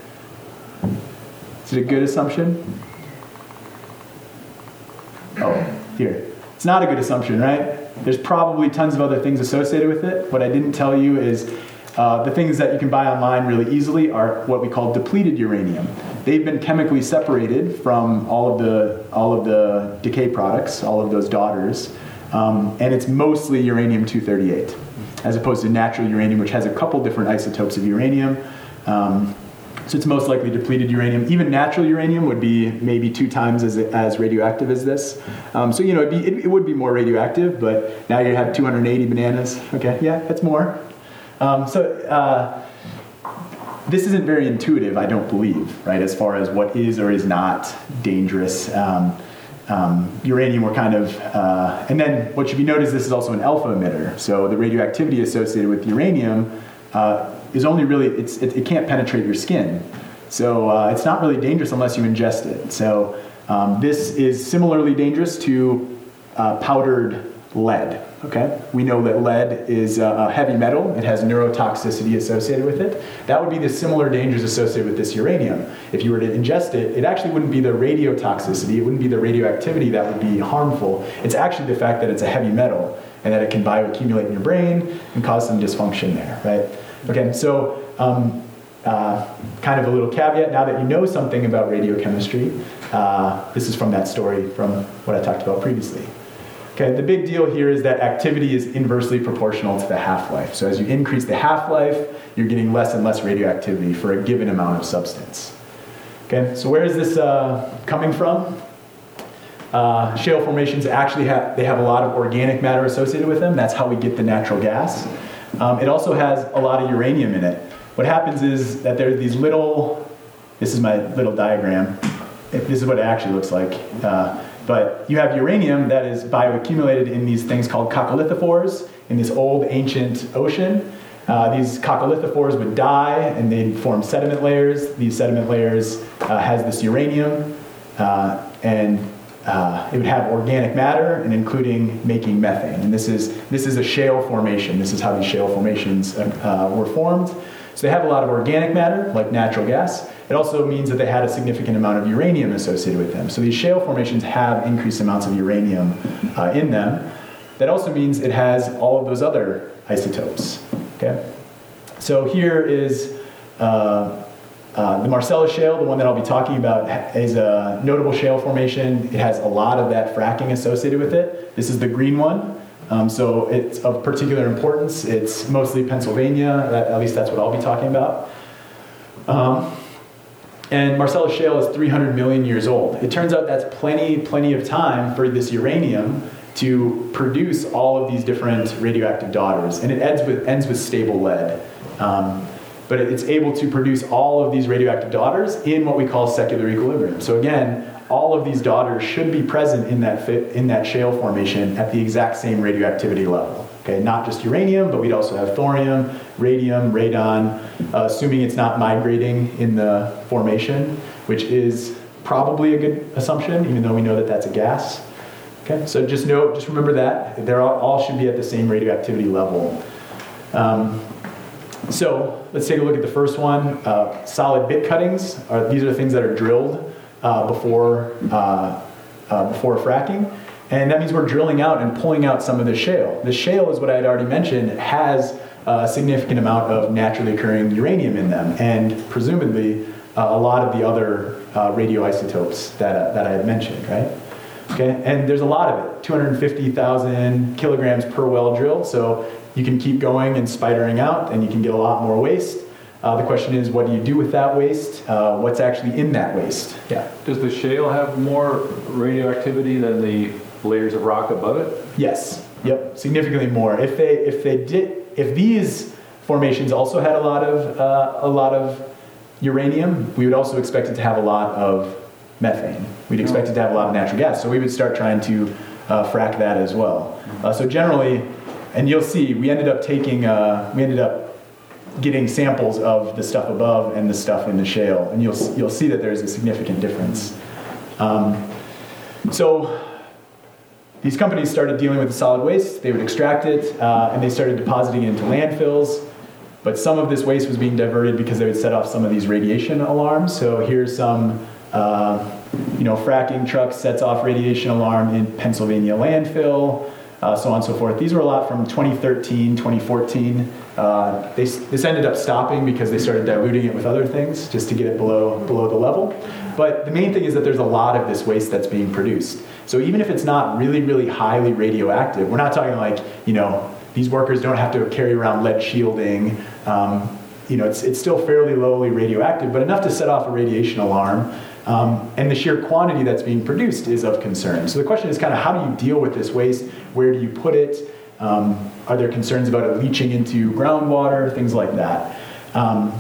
Is it a good assumption? Oh, here. It's not a good assumption, right? There's probably tons of other things associated with it. What I didn't tell you is uh, the things that you can buy online really easily are what we call depleted uranium. They've been chemically separated from all of the all of the decay products, all of those daughters, um, and it's mostly uranium two thirty-eight, as opposed to natural uranium, which has a couple different isotopes of uranium. Um, so it's most likely depleted uranium. Even natural uranium would be maybe two times as as radioactive as this. Um, so you know, it'd be, it, it would be more radioactive, but now you have two hundred eighty bananas. Okay, yeah, that's more. Um, so. Uh, This isn't very intuitive, I don't believe, right, as far as what is or is not dangerous. Um, um, uranium we're kind of, uh, and then what should be noted is this is also an alpha emitter. So the radioactivity associated with uranium uh, is only really, it's, it, it can't penetrate your skin. So uh, it's not really dangerous unless you ingest it. So um, this is similarly dangerous to uh, powdered lead. Okay, we know that lead is a heavy metal. It has neurotoxicity associated with it. That would be the similar dangers associated with this uranium. If you were to ingest it, it actually wouldn't be the radiotoxicity, it wouldn't be the radioactivity that would be harmful. It's actually the fact that it's a heavy metal and that it can bioaccumulate in your brain and cause some dysfunction there, right? Okay, so um, uh, kind of a little caveat, now that you know something about radiochemistry, uh, this is from that story from what I talked about previously. Okay, the big deal here is that activity is inversely proportional to the half-life. So as you increase the half-life, you're getting less and less radioactivity for a given amount of substance. Okay, so where is this uh, coming from? Uh, shale formations actually have, they have a lot of organic matter associated with them. That's how we get the natural gas. Um, it also has a lot of uranium in it. What happens is that there are these little, this is my little diagram. This is what it actually looks like. Uh, But you have uranium that is bioaccumulated in these things called coccolithophores in this old ancient ocean. Uh, these coccolithophores would die and they'd form sediment layers. These sediment layers uh, has this uranium uh, and uh, it would have organic matter and including making methane. And this is, this is a shale formation. This is how these shale formations uh, were formed. So they have a lot of organic matter, like natural gas. It also means that they had a significant amount of uranium associated with them. So these shale formations have increased amounts of uranium uh, in them. That also means it has all of those other isotopes. Okay? So here is uh, uh, the Marcellus Shale, the one that I'll be talking about, is a notable shale formation. It has a lot of that fracking associated with it. This is the green one. Um, so it's of particular importance. It's mostly Pennsylvania. That, at least that's what I'll be talking about. Um, And Marcellus Shale is three hundred million years old. It turns out that's plenty, plenty of time for this uranium to produce all of these different radioactive daughters. And it ends with, ends with stable lead. Um, but it's able to produce all of these radioactive daughters in what we call secular equilibrium. So again, all of these daughters should be present in that, fit, in that shale formation at the exact same radioactivity level. Okay, not just uranium, but we'd also have thorium, radium, radon, uh, assuming it's not migrating in the formation, which is probably a good assumption, even though we know that that's a gas. Okay, so just know, just remember that they're all, all should be at the same radioactivity level. Um, so let's take a look at the first one. Uh, solid bit cuttings are these are things that are drilled uh, before uh, uh, before fracking. And that means we're drilling out and pulling out some of the shale. The shale is what I had already mentioned, has a significant amount of naturally occurring uranium in them, and presumably uh, a lot of the other uh, radioisotopes that, uh, that I had mentioned, right? Okay, and there's a lot of it, two hundred fifty thousand kilograms per well drilled, so you can keep going and spidering out, and you can get a lot more waste. Uh, the question is, what do you do with that waste? Uh, what's actually in that waste? Yeah.
Does the shale have more radioactivity than the layers of rock above it?
Yes. Yep. Significantly more. If they if they did if these formations also had a lot of uh, a lot of uranium, we would also expect it to have a lot of methane. We'd expect it to have a lot of natural gas. So we would start trying to uh, frack that as well. Uh, so generally, and you'll see, we ended up taking uh, we ended up getting samples of the stuff above and the stuff in the shale, and you'll you'll see that there's a significant difference. Um, so these companies started dealing with the solid waste. They would extract it, uh, and they started depositing it into landfills. But some of this waste was being diverted because they would set off some of these radiation alarms. So here's some, uh, you know, fracking truck sets off radiation alarm in Pennsylvania landfill. Uh, so on and so forth. These were a lot from twenty thirteen, twenty fourteen. Uh, they, this ended up stopping because they started diluting it with other things just to get it below, below the level. But the main thing is that there's a lot of this waste that's being produced. So even if it's not really, really highly radioactive, we're not talking like, you know, these workers don't have to carry around lead shielding. Um, you know, it's, it's still fairly lowly radioactive, but enough to set off a radiation alarm. Um, and the sheer quantity that's being produced is of concern. So the question is kind of how do you deal with this waste? Where do you put it? Um, are there concerns about it leaching into groundwater? Things like that. Um,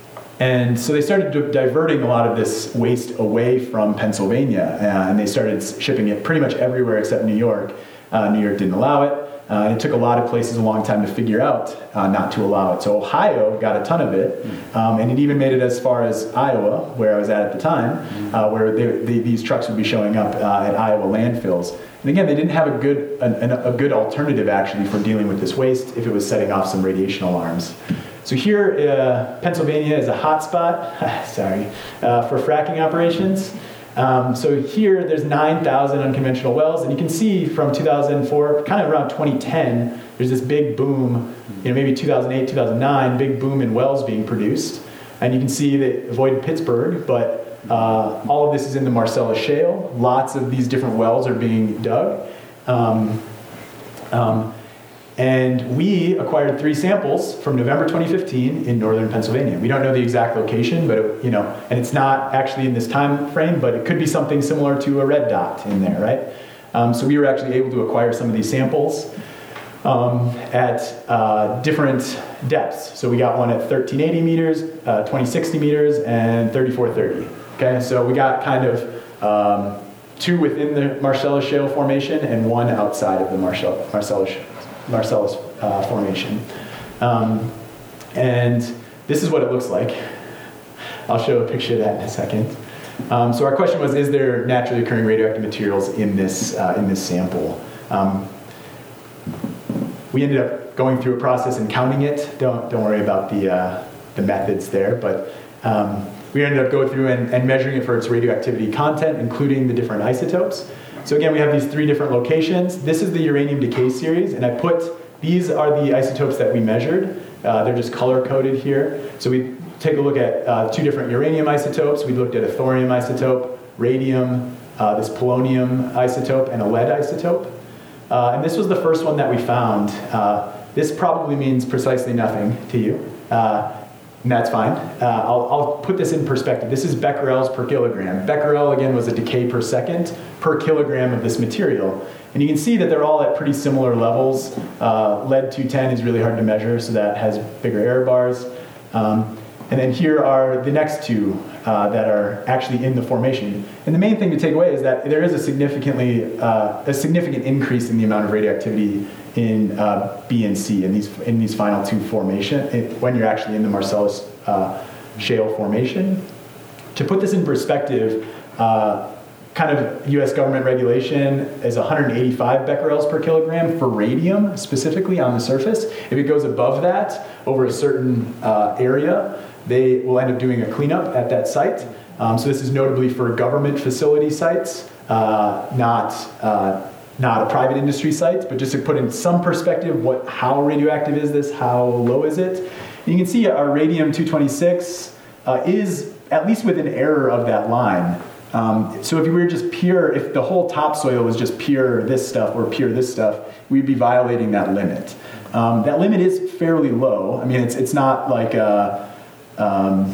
and so they started di- diverting a lot of this waste away from Pennsylvania, uh, and they started shipping it pretty much everywhere except New York. Uh, New York didn't allow it. Uh, and it took a lot of places a long time to figure out uh, not to allow it. So Ohio got a ton of it, um, and it even made it as far as Iowa, where I was at at the time, uh, where they, they, these trucks would be showing up uh, at Iowa landfills. And again, they didn't have a good an, a good alternative actually for dealing with this waste if it was setting off some radiation alarms. So here, uh, Pennsylvania is a hotspot, sorry, uh, for fracking operations. Um, so here, there's nine thousand unconventional wells, and you can see from two thousand four, kind of around twenty ten, there's this big boom, you know, maybe two thousand eight, two thousand nine, big boom in wells being produced. And you can see that it avoided Pittsburgh, but uh, all of this is in the Marcellus Shale. Lots of these different wells are being dug. Um, um, And we acquired three samples from November twenty fifteen in northern Pennsylvania. We don't know the exact location, but it, you know, and it's not actually in this time frame, but it could be something similar to a red dot in there, right? Um, so we were actually able to acquire some of these samples um, at uh, different depths. So we got one at thirteen eighty meters, uh, twenty sixty meters, and thirty-four thirty. Okay, so we got kind of um, two within the Marcellus Shale formation and one outside of the Marcell- Marcellus Shale. Marcellus uh, formation. Um, and this is what it looks like. I'll show a picture of that in a second. Um, so our question was, is there naturally occurring radioactive materials in this, uh, in this sample? Um, we ended up going through a process and counting it. Don't, don't worry about the, uh, the methods there, but um, we ended up going through and, and measuring it for its radioactivity content, including the different isotopes. So again, we have these three different locations. This is the uranium decay series, and I put, these are the isotopes that we measured. Uh, they're just color-coded here. So we take a look at uh, two different uranium isotopes. We looked at a thorium isotope, radium, uh, this polonium isotope, and a lead isotope. Uh, and this was the first one that we found. Uh, this probably means precisely nothing to you. Uh, And that's fine. Uh, I'll, I'll put this in perspective. This is becquerels per kilogram. Becquerel, again, was a decay per second per kilogram of this material. And you can see that they're all at pretty similar levels. Uh, lead two ten is really hard to measure, so that has bigger error bars. Um, and then here are the next two uh, that are actually in the formation. And the main thing to take away is that there is a significantly uh, a significant increase in the amount of radioactivity in uh, B and C in these in these final two formation it, when you're actually in the Marcellus uh, Shale formation. To put this in perspective, uh, kind of U S government regulation is one hundred eighty-five becquerels per kilogram for radium specifically on the surface. If it goes above that over a certain uh, area, they will end up doing a cleanup at that site. Um, so this is notably for government facility sites, uh, not uh, not a private industry site, but just to put in some perspective, what how radioactive is this? How low is it? And you can see our radium two twenty-six uh, is at least within error of that line. Um, so if you were just pure, if the whole topsoil was just pure this stuff or pure this stuff, we'd be violating that limit. Um, that limit is fairly low. I mean, it's it's not like a, um,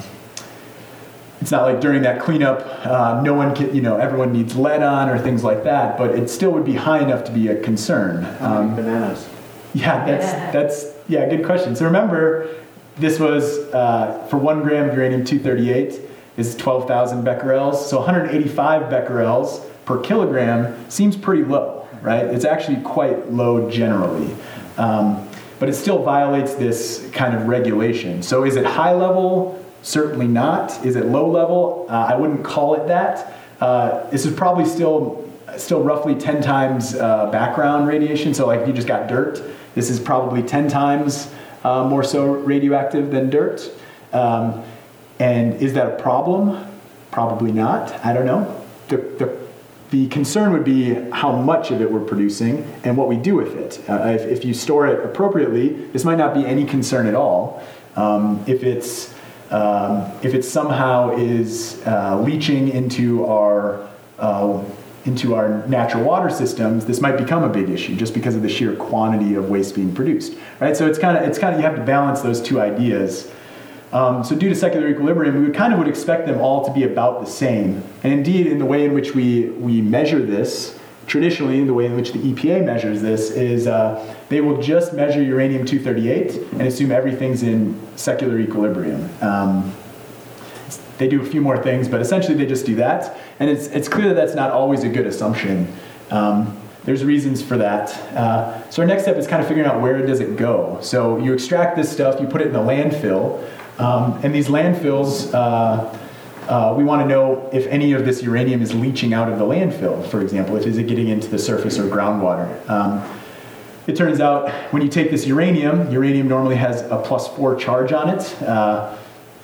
it's not like during that cleanup, uh, no one can, you know, everyone needs lead on or things like that. But it still would be high enough to be a concern.
How many
Um,
bananas?
yeah, that's that's yeah, good question. So remember, this was uh, for one gram of uranium two thirty-eight is twelve thousand becquerels. So one hundred eighty-five becquerels per kilogram seems pretty low, right? It's actually quite low generally. Um, but it still violates this kind of regulation. So is it high level? Certainly not. Is it low level? Uh, I wouldn't call it that. Uh, this is probably still still roughly ten times uh, background radiation. So like if you just got dirt, this is probably ten times uh, more so radioactive than dirt. Um, and is that a problem? Probably not. I don't know. The, the, the concern would be how much of it we're producing and what we do with it. Uh, if, if you store it appropriately, this might not be any concern at all. Um, if it's um, if it somehow is uh, leaching into our uh, into our natural water systems, this might become a big issue just because of the sheer quantity of waste being produced, right? So it's kind of it's kind of you have to balance those two ideas. Um, so due to secular equilibrium, we would kind of would expect them all to be about the same. And indeed, in the way in which we we measure this, traditionally, in the way in which the E P A measures this, is uh, they will just measure uranium two thirty-eight and assume everything's in secular equilibrium. Um, They do a few more things, but essentially they just do that. And it's it's clear that that's not always a good assumption. Um, there's reasons for that. Uh, so our next step is kind of figuring out where does it go. So you extract this stuff, you put it in a landfill, um, and these landfills, uh, uh, we want to know if any of this uranium is leaching out of the landfill, for example. If is it getting into the surface or groundwater? Um, it turns out when you take this uranium, uranium normally has a plus four charge on it. Uh,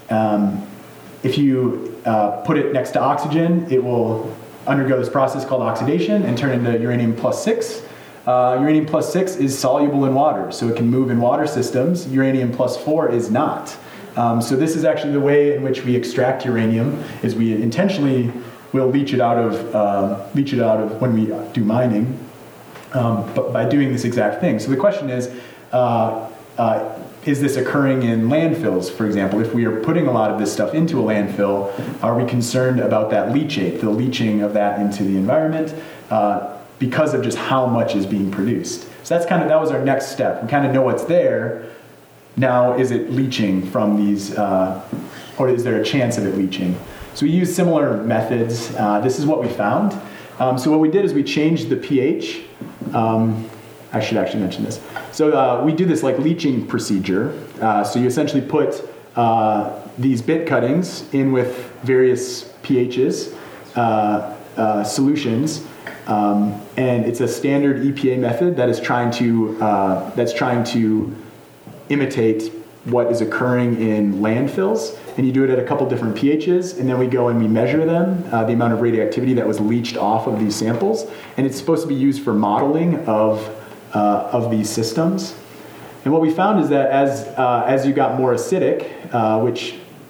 um, If you uh, put it next to oxygen, it will undergo this process called oxidation and turn into uranium plus six. Uh, uranium plus six is soluble in water, so it can move in water systems. Uranium plus four is not. Um, so this is actually the way in which we extract uranium, is we intentionally will leach it out of, uh, leach it out of when we do mining, um, but by doing this exact thing. So the question is, uh, uh, is this occurring in landfills, for example? If we are putting a lot of this stuff into a landfill, are we concerned about that leachate, the leaching of that into the environment, uh, because of just how much is being produced? So that's kind of, that was our next step. We kind of know what's there. Now, is it leaching from these, uh, or is there a chance of it leaching? So we use similar methods. Uh, this is what we found. Um, so what we did is we changed the pH. Um, I should actually mention this. So uh, we do this like leaching procedure. Uh, so you essentially put uh, these bit cuttings in with various pHs, uh, uh, solutions, um, and it's a standard E P A method that is trying to uh, that's trying to imitate what is occurring in landfills. And you do it at a couple different pHs, and then we go and we measure them, uh, the amount of radioactivity that was leached off of these samples, and it's supposed to be used for modeling of Uh, of these systems. And what we found is that as uh, as you got more acidic, uh, which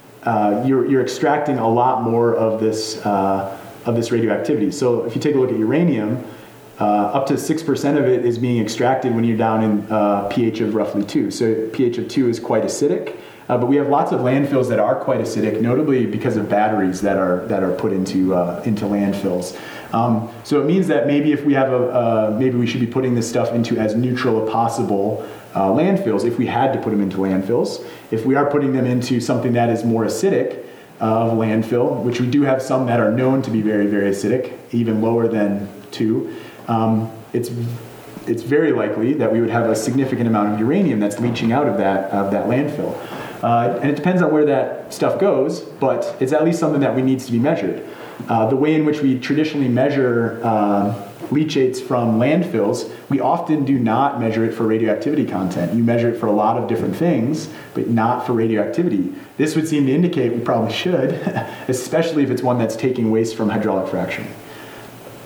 uh, you're, you're extracting a lot more of this uh, of this radioactivity. So if you take a look at uranium, uh, up to six percent of it is being extracted when you're down in uh, pH of roughly two. So pH of two is quite acidic, uh, but we have lots of landfills that are quite acidic, notably because of batteries that are that are put into uh, into landfills. Um, so it means that maybe if we have a, uh, maybe we should be putting this stuff into as neutral as possible uh, landfills, if we had to put them into landfills. If we are putting them into something that is more acidic uh, of landfill, which we do have some that are known to be very, very acidic, even lower than two, um, it's it's very likely that we would have a significant amount of uranium that's leaching out of that of that landfill. Uh, and it depends on where that stuff goes, but it's at least something that we needs to be measured. Uh, the way in which we traditionally measure uh, leachates from landfills, we often do not measure it for radioactivity content. You measure it for a lot of different things, but not for radioactivity. This would seem to indicate we probably should, especially if it's one that's taking waste from hydraulic fracturing.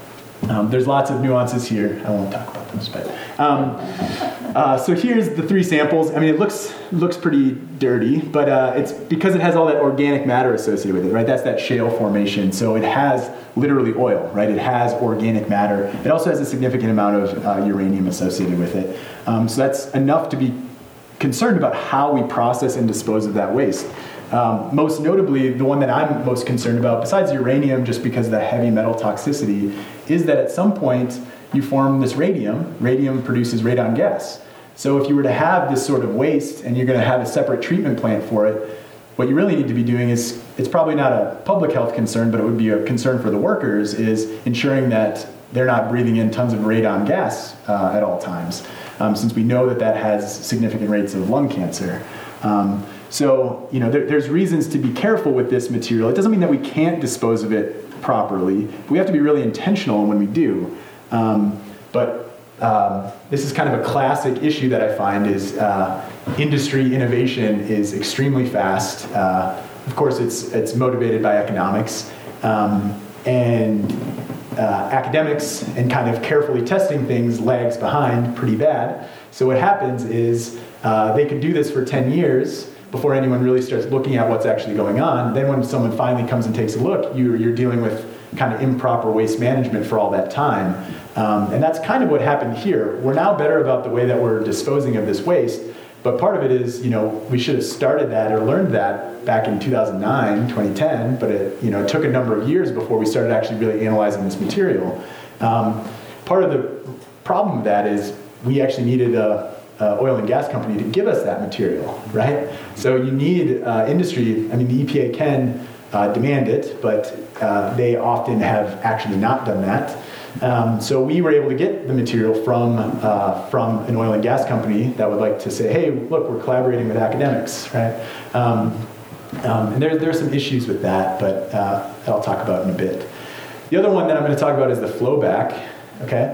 Um, there's lots of nuances here. I won't talk about those, but um, uh, so here's the three samples. I mean, it looks looks pretty dirty, but uh, it's because it has all that organic matter associated with it, right? That's that shale formation. So it has literally oil, right? It has organic matter. It also has a significant amount of uh, uranium associated with it. Um, so that's enough to be concerned about how we process and dispose of that waste. Um, most notably, the one that I'm most concerned about, besides uranium, just because of the heavy metal toxicity, is that at some point you form this radium. Radium produces radon gas. So if you were to have this sort of waste and you're going to have a separate treatment plant for it, what you really need to be doing is, it's probably not a public health concern, but it would be a concern for the workers, is ensuring that they're not breathing in tons of radon gas uh, at all times, um, since we know that that has significant rates of lung cancer. Um, So, you know, there, there's reasons to be careful with this material. It doesn't mean that we can't dispose of it properly. We have to be really intentional when we do. Um, but um, this is kind of a classic issue that I find is uh, industry innovation is extremely fast. Uh, of course, it's it's motivated by economics. Um, and uh, academics and kind of carefully testing things lags behind pretty bad. So what happens is uh, they could do this for ten years before anyone really starts looking at what's actually going on. Then when someone finally comes and takes a look, you're, you're dealing with kind of improper waste management for all that time. Um, and that's kind of what happened here. We're now better about the way that we're disposing of this waste, but part of it is, you know, we should have started that or learned that back in two thousand nine, twenty ten, but it, you know, it took a number of years before we started actually really analyzing this material. Um, part of the problem with that is we actually needed a Uh, oil and gas company to give us that material, right? So you need uh, industry, I mean, the E P A can uh, demand it, but uh, they often have actually not done that. Um, so we were able to get the material from, uh, from an oil and gas company that would like to say, hey, look, we're collaborating with academics, right? Um, um, and there, there are some issues with that, but uh, I'll talk about in a bit. The other one that I'm going to talk about is the flowback, okay?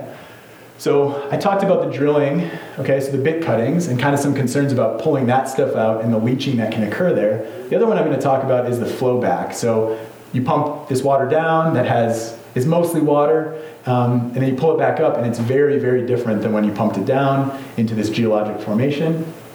So I talked about the drilling, okay, so the bit cuttings and kind of some concerns about pulling that stuff out and the leaching that can occur there. The other one I'm going to talk about is the flow back. So you pump this water down that has, is mostly water, um, and then you pull it back up, and it's very, very different than when you pumped it down into this geologic formation.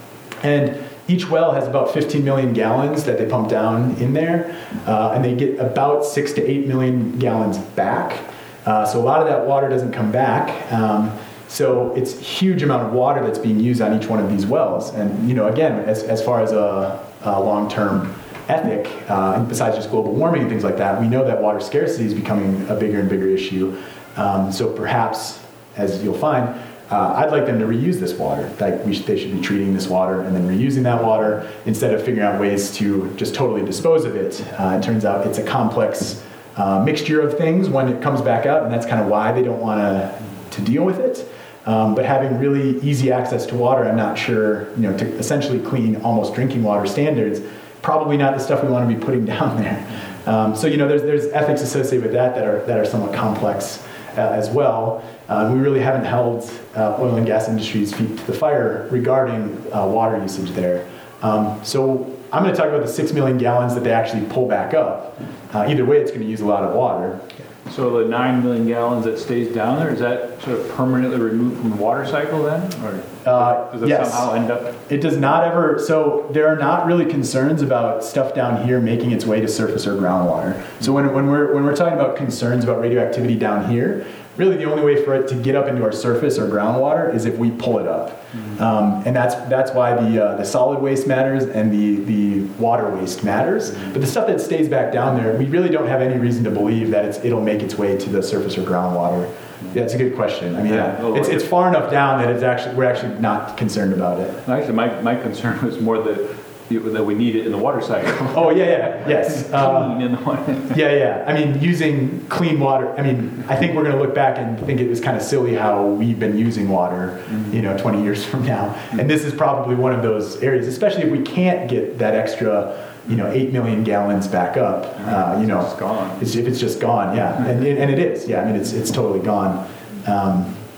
And each well has about fifteen million gallons that they pump down in there, uh, and they get about six to eight million gallons back. Uh, so a lot of that water doesn't come back. Um, so it's a huge amount of water that's being used on each one of these wells. And, you know, again, as, as far as a, a long-term ethic, uh, and besides just global warming and things like that, we know that water scarcity is becoming a bigger and bigger issue. Um, so perhaps, as you'll find, uh, I'd like them to reuse this water. Like we should, they should be treating this water and then reusing that water instead of figuring out ways to just totally dispose of it. Uh, it turns out it's a complex Uh, mixture of things when it comes back out, and that's kind of why they don't want to to deal with it. Um, but having really easy access to water, I'm not sure, you know, to essentially clean almost drinking water standards, probably not the stuff we want to be putting down there. Um, so you know, there's there's ethics associated with that that are that are somewhat complex uh, as well. Uh, we really haven't held uh, oil and gas industry's feet to the fire regarding uh, water usage there. Um, so I'm going to talk about the six million gallons that they actually pull back up. Uh, either way, it's going to use a lot of water.
So the nine million gallons that stays down there, is that sort of permanently removed from the water cycle then? Or
Uh,
does it
yes.
somehow end up?
It does not ever, so there are not really concerns about stuff down here making its way to surface or groundwater. So when, when, we're, when we're talking about concerns about radioactivity down here, really the only way for it to get up into our surface or groundwater is if we pull it up. Mm-hmm. Um, and that's that's why the uh, the solid waste matters and the, the water waste matters. Mm-hmm. But the stuff that stays back down there, we really don't have any reason to believe that it's, it'll make its way to the surface or groundwater. Yeah, it's a good question. I mean,
Yeah.
uh, it's, it's far enough down that it's actually we're actually not concerned about it.
Actually, my, my concern was more that that we need it in the water cycle.
Oh yeah, yeah, yes. Uh,
Clean in the water.
yeah, yeah. I mean, using clean water. I mean, I think we're going to look back and think it was kind of silly how we've been using water, mm-hmm. you know, twenty years from now. Mm-hmm. And this is probably one of those areas, especially if we can't get that extra, you know, eight million gallons back up. Uh, you know,
it's gone.
It's, if it's just gone, yeah, and and it is. Yeah, I mean, it's it's totally gone. Um,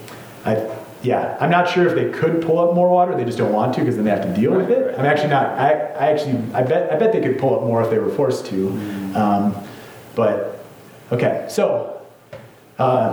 I. Yeah, I'm not sure if they could pull up more water. They just don't want to because then they have to deal with it. I'm actually not. I, I actually, I bet, I bet they could pull up more if they were forced to. Um, but okay, so uh,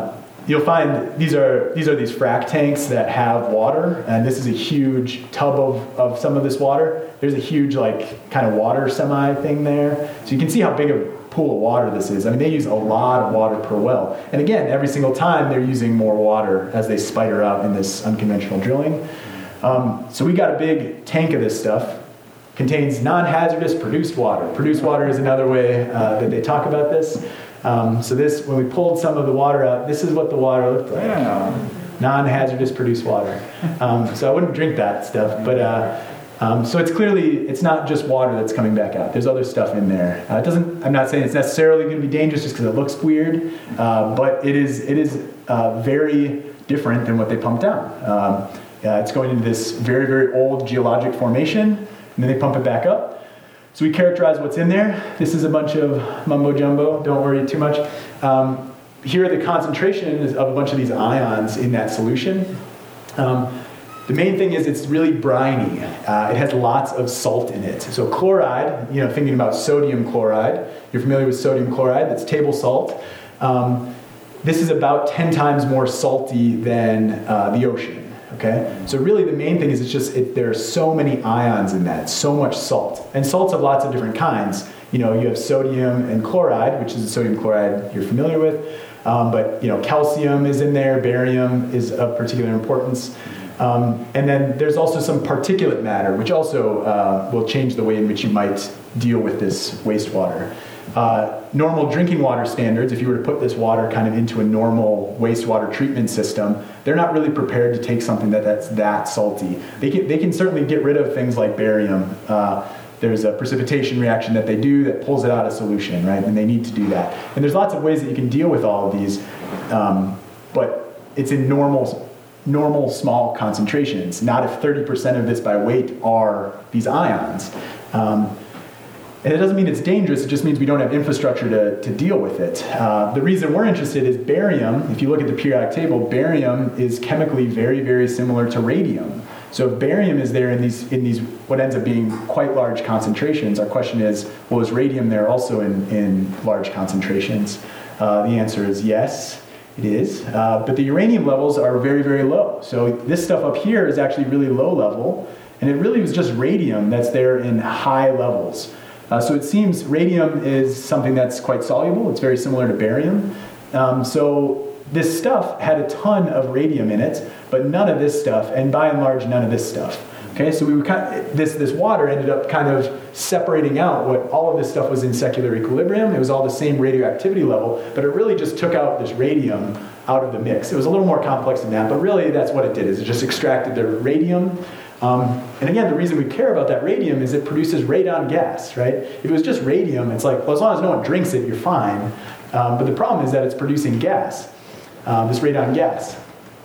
you'll find these are these are these frac tanks that have water, and this is a huge tub of, of some of this water. There's a huge like kind of water semi thing there. So you can see how big a pool of water this is. I mean, they use a lot of water per well. And again, every single time they're using more water as they spider out in this unconventional drilling. Um, so we got a big tank of this stuff. Contains non-hazardous produced water. Produced water is another way uh, that they talk about this. Um, so this, when we pulled some of the water out, this is what the water looked like.
Yeah.
Non-hazardous produced water. Um, so I wouldn't drink that stuff, but uh, um, so it's clearly, it's not just water that's coming back out. There's other stuff in there. Uh, it doesn't, I'm not saying it's necessarily going to be dangerous just because it looks weird, uh, but it is, it is uh, very different than what they pumped down. Um, uh, it's going into this very, very old geologic formation, and then they pump it back up. So we characterize what's in there. This is a bunch of mumbo jumbo, don't worry too much. Um, here are the concentrations of a bunch of these ions in that solution. Um, the main thing is it's really briny. Uh, it has lots of salt in it. So chloride, you know, thinking about sodium chloride, you're familiar with sodium chloride, that's table salt. Um, this is about ten times more salty than uh, the ocean. Okay, so really the main thing is it's just it, there are so many ions in that, so much salt, and salts of lots of different kinds. You know, you have sodium and chloride, which is the sodium chloride you're familiar with, um, but you know, calcium is in there, barium is of particular importance, um, and then there's also some particulate matter, which also uh, will change the way in which you might deal with this wastewater. Uh, normal drinking water standards, if you were to put this water kind of into a normal wastewater treatment system, they're not really prepared to take something that, that's that salty. They can, they can certainly get rid of things like barium. Uh, there's a precipitation reaction that they do that pulls it out of solution, right? And they need to do that. And there's lots of ways that you can deal with all of these, um, but it's in normal, normal small concentrations, not if thirty percent of this by weight are these ions. Um, And it doesn't mean it's dangerous, it just means we don't have infrastructure to, to deal with it. Uh, the reason we're interested is barium. If you look at the periodic table, barium is chemically very, very similar to radium. So if barium is there in these, in these what ends up being quite large concentrations, our question is, well, is radium there also in, in large concentrations? Uh, the answer is yes, it is. Uh, but the uranium levels are very, very low. So this stuff up here is actually really low level, and it really was just radium that's there in high levels. Uh, so it seems radium is something that's quite soluble. It's very similar to barium. Um, so this stuff had a ton of radium in it, but none of this stuff, and by and large, none of this stuff. Okay, so we were kind of, this this water ended up kind of separating out what all of this stuff was in secular equilibrium. It was all the same radioactivity level, but it really just took out this radium out of the mix. It was a little more complex than that, but really that's what it did. Is it just extracted the radium. Um, and again, the reason we care about that radium is it produces radon gas, right? If it was just radium, it's like, well, as long as no one drinks it, you're fine. Um, but the problem is that it's producing gas, um, this radon gas.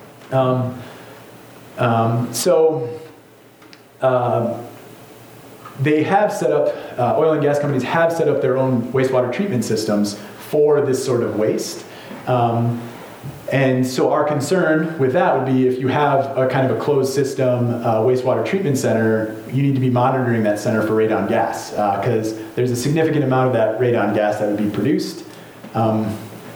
Um, um, so uh, they have set up, uh, oil and gas companies have set up their own wastewater treatment systems for this sort of waste. Um, And so our concern with that would be if you have a kind of a closed system uh, wastewater treatment center, you need to be monitoring that center for radon gas because uh, there's a significant amount of that radon gas that would be produced. Um,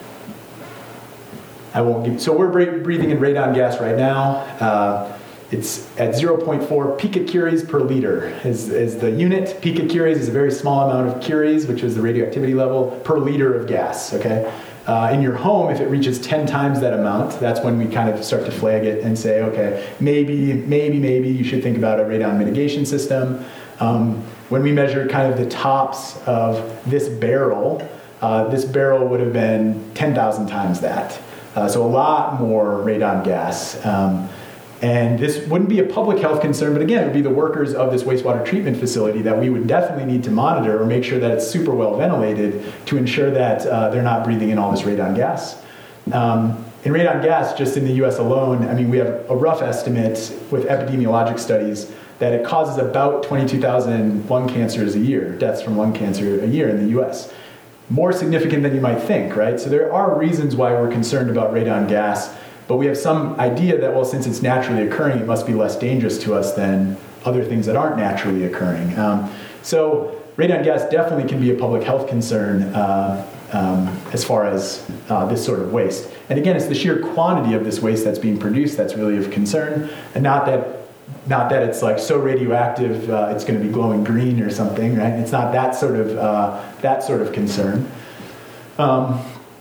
I won't give, so we're breathing in radon gas right now. Uh, it's at zero point four picocuries per liter is, is the unit. Picocuries is a very small amount of curies, which is the radioactivity level per liter of gas, okay? Uh, in your home, if it reaches ten times that amount, that's when we kind of start to flag it and say, okay, maybe, maybe, maybe you should think about a radon mitigation system. Um, when we measured kind of the tops of this barrel, uh, this barrel would have been ten thousand times that. Uh, so a lot more radon gas. Um, And this wouldn't be a public health concern, but again, it would be the workers of this wastewater treatment facility that we would definitely need to monitor or make sure that it's super well ventilated to ensure that uh, they're not breathing in all this radon gas. Um, in radon gas, just in the U S alone, I mean, we have a rough estimate with epidemiologic studies that it causes about twenty-two thousand lung cancers a year, deaths from lung cancer a year in the U S. More significant than you might think, right? So there are reasons why we're concerned about radon gas. But we have some idea that, well, since it's naturally occurring, it must be less dangerous to us than other things that aren't naturally occurring. Um, so radon gas definitely can be a public health concern uh, um, as far as uh, this sort of waste. And again, it's the sheer quantity of this waste that's being produced that's really of concern, and not that not that it's like so radioactive uh, it's going to be glowing green or something, right? It's not that sort of uh, that sort of concern. Um,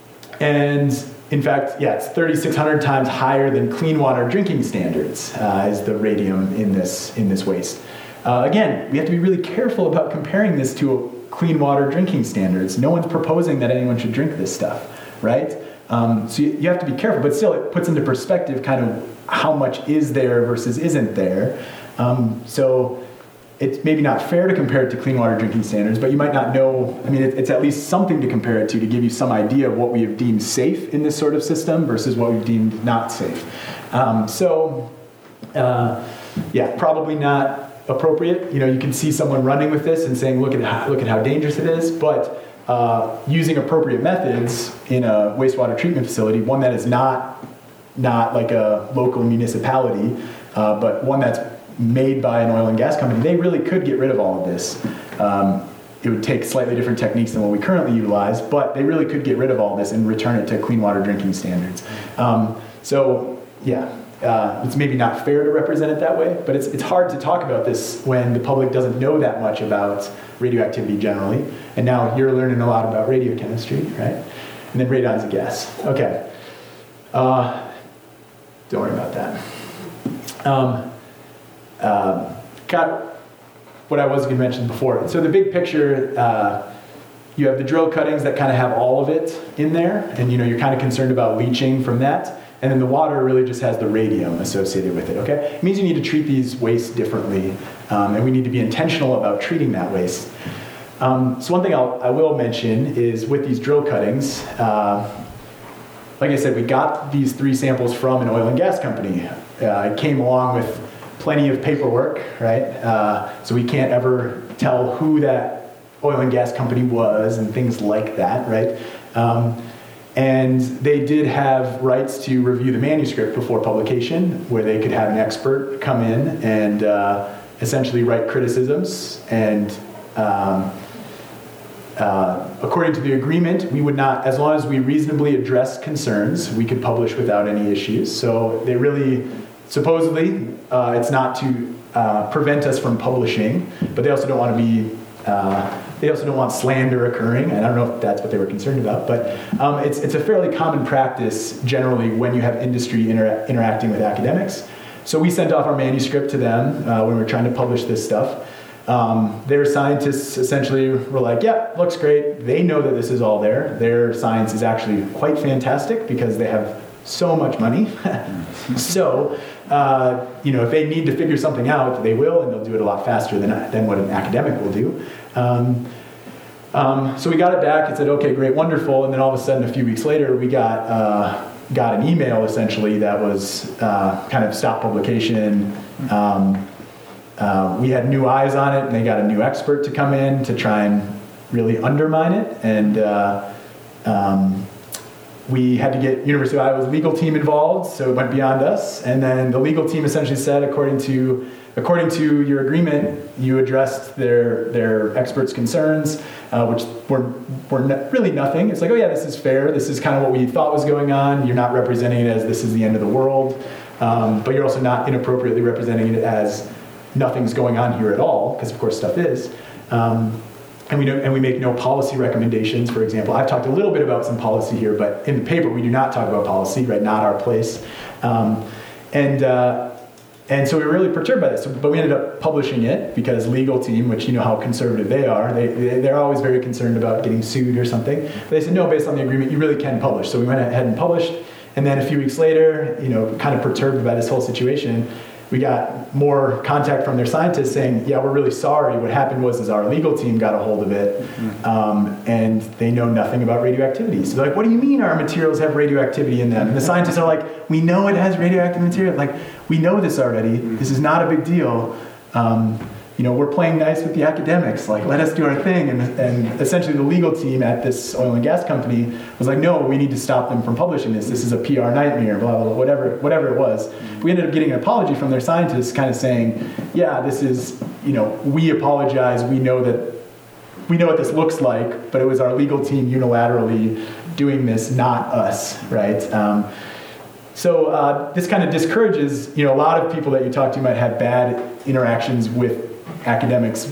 and in fact, yeah, it's thirty-six hundred times higher than clean water drinking standards uh, is the radium in this in this waste. Uh, again, we have to be really careful about comparing this to clean water drinking standards. No one's proposing that anyone should drink this stuff, right? Um, so you, you have to be careful, but still it puts into perspective kind of how much is there versus isn't there. Um, so it's maybe not fair to compare it to clean water drinking standards, but you might not know, I mean, it, it's at least something to compare it to, to give you some idea of what we have deemed safe in this sort of system versus what we've deemed not safe. Um, so, uh, yeah, probably not appropriate. You know, you can see someone running with this and saying, look at how, look at how dangerous it is, but uh, using appropriate methods in a wastewater treatment facility, one that is not, not like a local municipality, uh, but one that's made by an oil and gas company, they really could get rid of all of this. Um, it would take slightly different techniques than what we currently utilize, but they really could get rid of all this and return it to clean water drinking standards. Um, so, yeah. Uh, it's maybe not fair to represent it that way, but it's it's hard to talk about this when the public doesn't know that much about radioactivity generally. And now you're learning a lot about radiochemistry, right? And then radon's a gas. Okay. Uh, don't worry about that. Um, uh, got what I was going to mention before. So the big picture, uh, you have the drill cuttings that kind of have all of it in there, and you know you're kind of concerned about leaching from that. And then the water really just has the radium associated with it, okay? It means you need to treat these wastes differently, um, and we need to be intentional about treating that waste. Um, so one thing I'll, I will mention is with these drill cuttings, uh, like I said, we got these three samples from an oil and gas company. Uh, it came along with plenty of paperwork, right? Uh, so we can't ever tell who that oil and gas company was and things like that, right? Um, And they did have rights to review the manuscript before publication, where they could have an expert come in and uh, essentially write criticisms. And um, uh, according to the agreement, we would not, as long as we reasonably address concerns, we could publish without any issues. So they really, supposedly, uh, it's not to uh, prevent us from publishing, but they also don't want to be Uh, they also don't want slander occurring, and I don't know if that's what they were concerned about, but um, it's, it's a fairly common practice generally when you have industry intera- interacting with academics. So we sent off our manuscript to them uh, when we were trying to publish this stuff. Um, their scientists essentially were like, yeah, looks great. They know that this is all there. Their science is actually quite fantastic because they have so much money. So, uh, you know, if they need to figure something out, they will, and they'll do it a lot faster than, than what an academic will do. Um, um, so we got it back and said, okay, great, wonderful. And then all of a sudden, a few weeks later, we got uh, got an email essentially that was uh, kind of stop publication. Um, uh, we had new eyes on it, and they got a new expert to come in to try and really undermine it. And uh, um, we had to get University of Iowa's legal team involved, so it went beyond us. And then the legal team essentially said, according to according to your agreement, you addressed their their experts' concerns, uh, which were were no, really nothing. It's like, oh yeah, this is fair. This is kind of what we thought was going on. You're not representing it as this is the end of the world, um, but you're also not inappropriately representing it as nothing's going on here at all, because of course stuff is. Um, And we, don't, and we make no policy recommendations, for example. I've talked a little bit about some policy here, but in the paper we do not talk about policy, right? Not our place. Um, and uh, and so we were really perturbed by this. So, but we ended up publishing it because legal team, which you know how conservative they are, they, they, they're always very concerned about getting sued or something. But they said, no, based on the agreement, you really can publish. So we went ahead and published. And then a few weeks later, you know, kind of perturbed by this whole situation, we got more contact from their scientists saying, yeah, we're really sorry. What happened was is our legal team got a hold of it, um, and they know nothing about radioactivity. So they're like, what do you mean our materials have radioactivity in them? And the scientists are like, we know it has radioactive material. Like, we know this already. This is not a big deal. Um, you know, we're playing nice with the academics. Like, let us do our thing. And, and essentially the legal team at this oil and gas company was like, no, we need to stop them from publishing this. This is a P R nightmare, blah, blah, blah, whatever, whatever it was. We ended up getting an apology from their scientists kind of saying, yeah, this is, you know, we apologize. We know that, we know what this looks like, but it was our legal team unilaterally doing this, not us, right? Um, so uh, this kind of discourages, you know, a lot of people that you talk to might have bad interactions with academics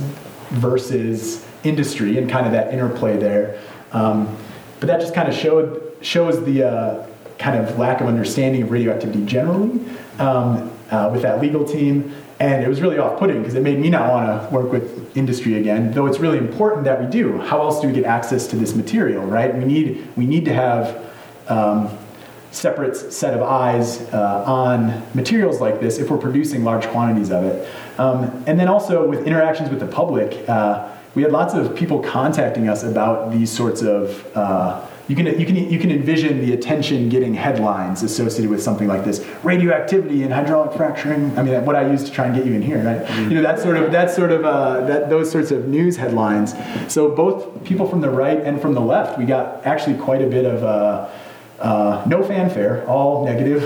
versus industry and kind of that interplay there. Um, but that just kind of showed shows the uh, kind of lack of understanding of radioactivity generally um, uh, with that legal team. And it was really off-putting because it made me not want to work with industry again, though it's really important that we do. How else do we get access to this material, right? We need, we need to have um, separate set of eyes uh, on materials like this if we're producing large quantities of it. Um, and then also with interactions with the public, uh, we had lots of people contacting us about these sorts of uh, You can, you, can, you can envision the attention-getting headlines associated with something like this. Radioactivity and hydraulic fracturing. I mean, what I used to try and get you in here, right? You know, that sort of, that sort of, uh, that, those sorts of news headlines. So both people from the right and from the left, we got actually quite a bit of uh, uh, no fanfare, all negative.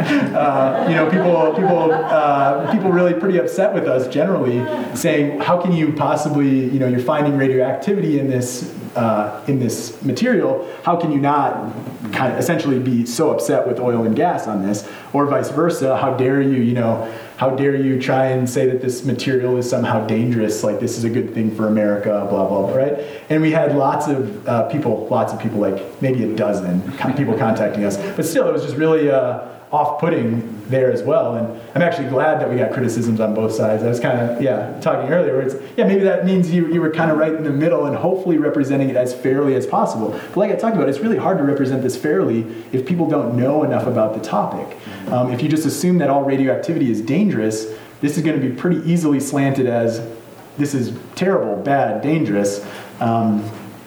uh, you know, people, people, uh, people really pretty upset with us generally, saying, how can you possibly, you know, you're finding radioactivity in this. Uh, in this material, how can you not kind of essentially be so upset with oil and gas on this, or vice versa? How dare you, you know, how dare you try and say that this material is somehow dangerous? Like this is a good thing for America, blah blah blah, right? And we had lots of uh, people, lots of people, like maybe a dozen people contacting us, but still, it was just really uh, off-putting there as well. And I'm actually glad that we got criticisms on both sides. I was kind of, yeah, talking earlier where it's, yeah, maybe that means you, you were kind of right in the middle and hopefully representing it as fairly as possible. But like I talked about, it's really hard to represent this fairly if people don't know enough about the topic. Um, if you just assume that all radioactivity is dangerous, this is going to be pretty easily slanted as this is terrible, bad, dangerous. Um,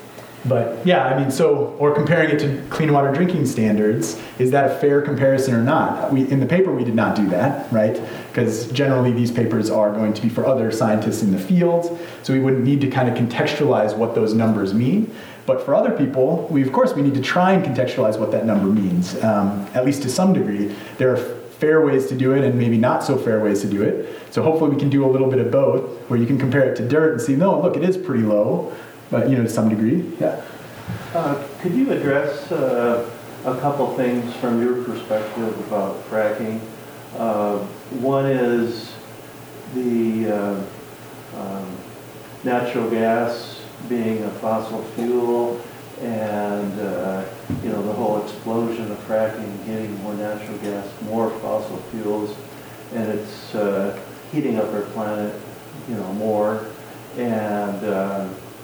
But yeah, I mean, so, or comparing it to clean water drinking standards, is that a fair comparison or not? We, in the paper, we did not do that, right? Because generally these papers are going to be for other scientists in the field, so we wouldn't need to kind of contextualize what those numbers mean. But for other people, we, of course, we need to try and contextualize what that number means, um, at least to some degree. There are fair ways to do it and maybe not so fair ways to do it. So hopefully we can do a little bit of both, where you can compare it to dirt and see, no, look, it is pretty low. But, you know, to some degree, yeah.
Uh, could you address uh, a couple things from your perspective about fracking? Uh, one is the uh, um, natural gas being a fossil fuel and, uh, you know, the whole explosion of fracking, getting more natural gas, more fossil fuels, and it's uh, heating up our planet, you know, more. And, uh,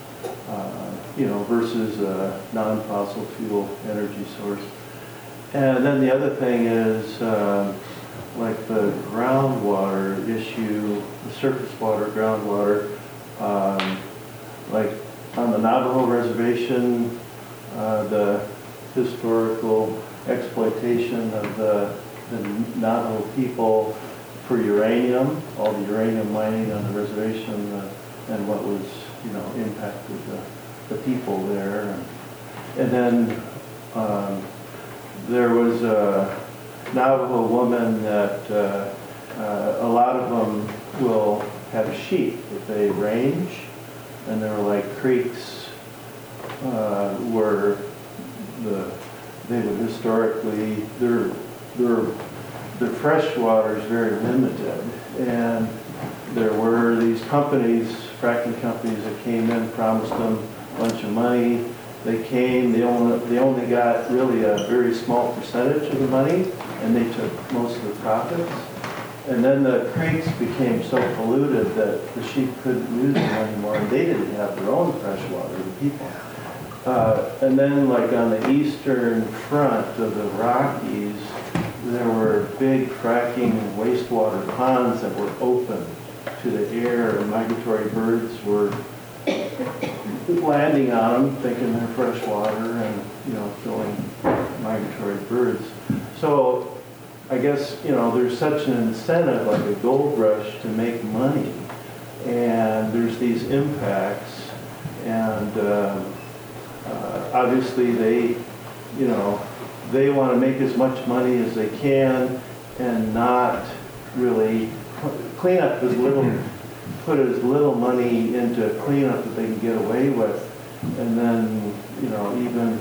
Uh, you know, versus a non-fossil fuel energy source. And then the other thing is, uh, like the groundwater issue, the surface water, groundwater, um, like on the Navajo reservation, uh, the historical exploitation of the, the Navajo people for uranium, all the uranium mining on the reservation, uh, and what was you know, impacted the, the people there. And, and then um, there was a Navajo woman that uh, uh, a lot of them will have sheep that they range, and there were like creeks uh, where the they would historically, their, their, their fresh water is very limited, and there were these companies, fracking companies that came in, promised them a bunch of money. They came, they only, they only got really a very small percentage of the money, and they took most of the profits. And then the creeks became so polluted that the sheep couldn't use them anymore, and they didn't have their own fresh water, the people. Uh, and then like on the eastern front of the Rockies, there were big fracking wastewater ponds that were open to the air, and migratory birds were landing on them, thinking they're fresh water, and you know, killing migratory birds. So I guess you know there's such an incentive, like a gold rush, to make money, and there's these impacts, and uh, uh, obviously they, you know, they want to make as much money as they can, and not really clean up as little, put as little money into cleanup that they can get away with, and then, you know, even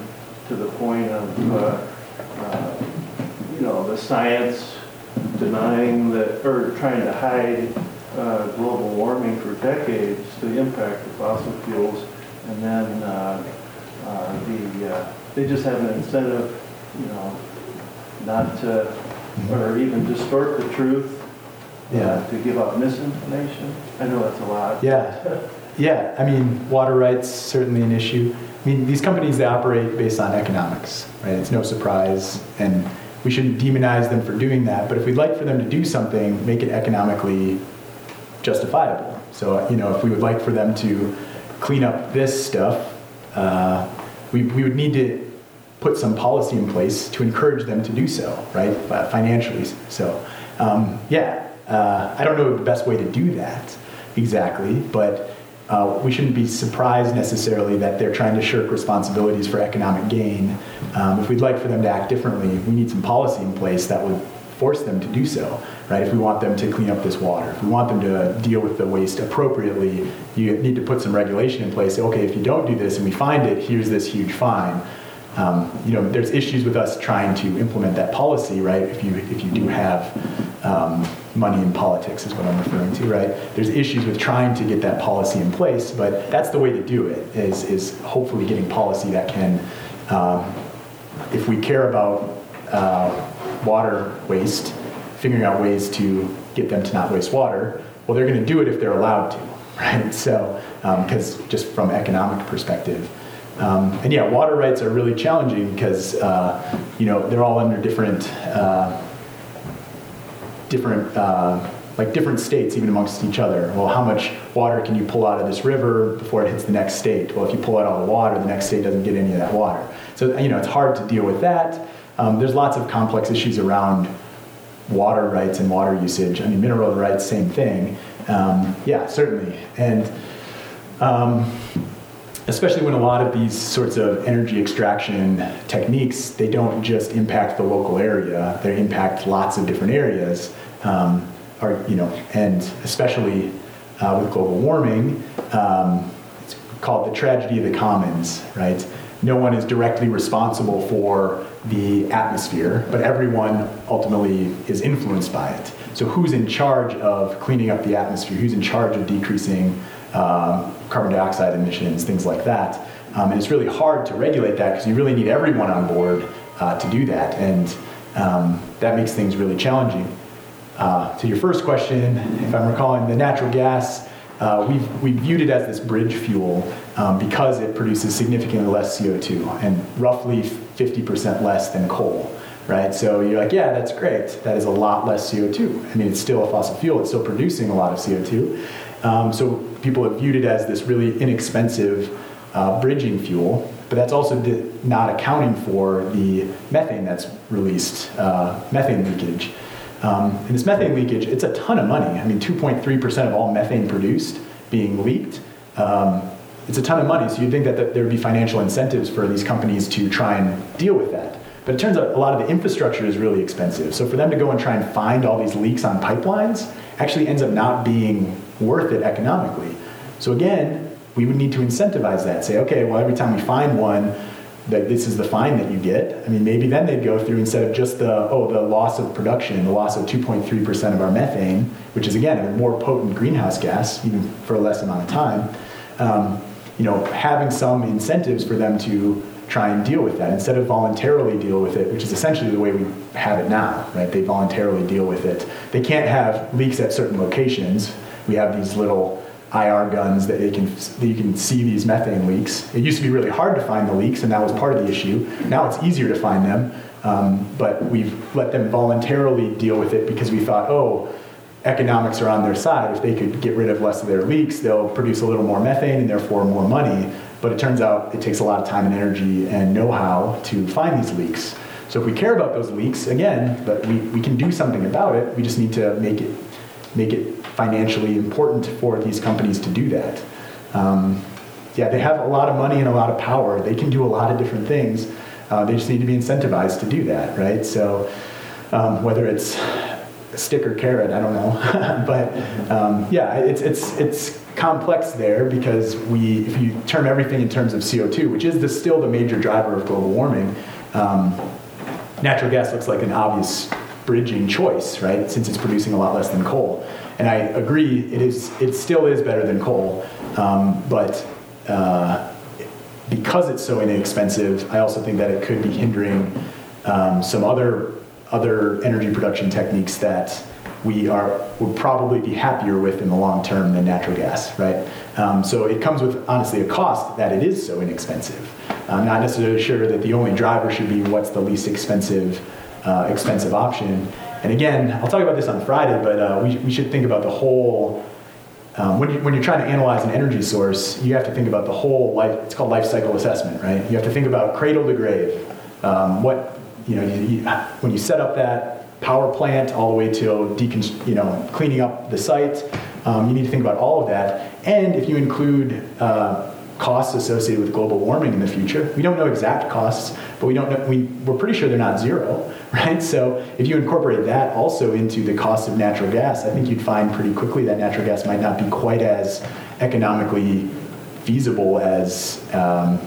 to the point of, uh, uh, you know, the science denying that, or trying to hide uh, global warming for decades, the impact of fossil fuels, and then uh, uh, the uh, they just have an incentive, you know, not to, or even distort the truth, uh,
Yeah.
to give out misinformation. I know that's a lot.
Yeah. Yeah, I mean, water rights, certainly an issue. I mean, these companies, they operate based on economics, right? It's no surprise, and we shouldn't demonize them for doing that, but if we'd like for them to do something, make it economically justifiable. So, you know, if we would like for them to clean up this stuff, uh, we, we would need to put some policy in place to encourage them to do so, right, uh, financially. So, um, yeah, uh, I don't know the best way to do that exactly, but Uh, we shouldn't be surprised necessarily that they're trying to shirk responsibilities for economic gain. Um, if we'd like for them to act differently, we need some policy in place that would force them to do so, right? If we want them to clean up this water, if we want them to deal with the waste appropriately, you need to put some regulation in place. Say, okay, if you don't do this and we find it, here's this huge fine. Um, you know, there's issues with us trying to implement that policy, right? If you if you do have um, money in politics, is what I'm referring to, right? There's issues with trying to get that policy in place, but that's the way to do it. Is is hopefully getting policy that can, um, if we care about uh, water waste, figuring out ways to get them to not waste water. Well, they're going to do it if they're allowed to, right? So, because um, just from economic perspective. Um, and yeah, water rights are really challenging because, uh, you know, they're all under different, uh, different, uh, like different states even amongst each other. Well, how much water can you pull out of this river before it hits the next state? Well, if you pull out all the water, the next state doesn't get any of that water. So, you know, it's hard to deal with that. Um, there's lots of complex issues around water rights and water usage. I mean, mineral rights, same thing. Um, yeah, certainly. And, um, especially when a lot of these sorts of energy extraction techniques, they don't just impact the local area, they impact lots of different areas. Um, or, you know, and especially uh, with global warming, um, it's called the tragedy of the commons, right? No one is directly responsible for the atmosphere, but everyone ultimately is influenced by it. So who's in charge of cleaning up the atmosphere? Who's in charge of decreasing Um, carbon dioxide emissions, things like that. Um, and it's really hard to regulate that because you really need everyone on board uh, to do that. And um, that makes things really challenging. Uh, to your first question, if I'm recalling, the natural gas, uh, we've, we viewed it as this bridge fuel um, because it produces significantly less C O two and roughly fifty percent less than coal. Right, so you're like, yeah, that's great. That is a lot less C O two. I mean, it's still a fossil fuel. It's still producing a lot of C O two. Um, so people have viewed it as this really inexpensive uh, bridging fuel, but that's also di- not accounting for the methane that's released, uh, methane leakage. Um, and this methane leakage, it's a ton of money. I mean, two point three percent of all methane produced being leaked. Um, it's a ton of money. So you'd think that, that there would be financial incentives for these companies to try and deal with that. But it turns out a lot of the infrastructure is really expensive. So for them to go and try and find all these leaks on pipelines actually ends up not being worth it economically. So again, we would need to incentivize that. Say, okay, well, every time we find one, that this is the fine that you get. I mean, maybe then they'd go through instead of just the, oh, the loss of production, the loss of two point three percent of our methane, which is again a more potent greenhouse gas, even for a less amount of time. Um, you know, having some incentives for them to try and deal with that instead of voluntarily deal with it, which is essentially the way we have it now, right? They voluntarily deal with it. They can't have leaks at certain locations. We have these little I R guns that they can that you can see these methane leaks. It used to be really hard to find the leaks, and that was part of the issue. Now it's easier to find them, um, but we've let them voluntarily deal with it because we thought, oh, economics are on their side. If they could get rid of less of their leaks, they'll produce a little more methane and therefore more money. But it turns out it takes a lot of time and energy and know-how to find these leaks. So if we care about those leaks, again, but we, we can do something about it, we just need to make it make it financially important for these companies to do that. Um, yeah, they have a lot of money and a lot of power. They can do a lot of different things. Uh, they just need to be incentivized to do that, right? So um, whether it's a stick or carrot, I don't know. But um, yeah, it's it's it's complex there because we, if you term everything in terms of C O two, which is the, still the major driver of global warming, um, natural gas looks like an obvious bridging choice, right? Since it's producing a lot less than coal. And I agree, it is, it still is better than coal, um, but uh, because it's so inexpensive, I also think that it could be hindering um, some other other energy production techniques that we are would probably be happier with in the long term than natural gas, right? Um, so it comes with honestly a cost that it is so inexpensive. I'm not necessarily sure that the only driver should be what's the least expensive uh, expensive option. And again, I'll talk about this on Friday, but uh, we we should think about the whole. Um, when, you, when you're trying to analyze an energy source, you have to think about the whole life. It's called life cycle assessment, right? You have to think about cradle to grave. Um, what you know, you, you, when you set up that power plant all the way to decon- you know, cleaning up the site, um, you need to think about all of that. And if you include uh, costs associated with global warming in the future, we don't know exact costs, but we don't know. We, we're pretty sure they're not zero, right? So if you incorporate that also into the cost of natural gas, I think you'd find pretty quickly that natural gas might not be quite as economically feasible as um,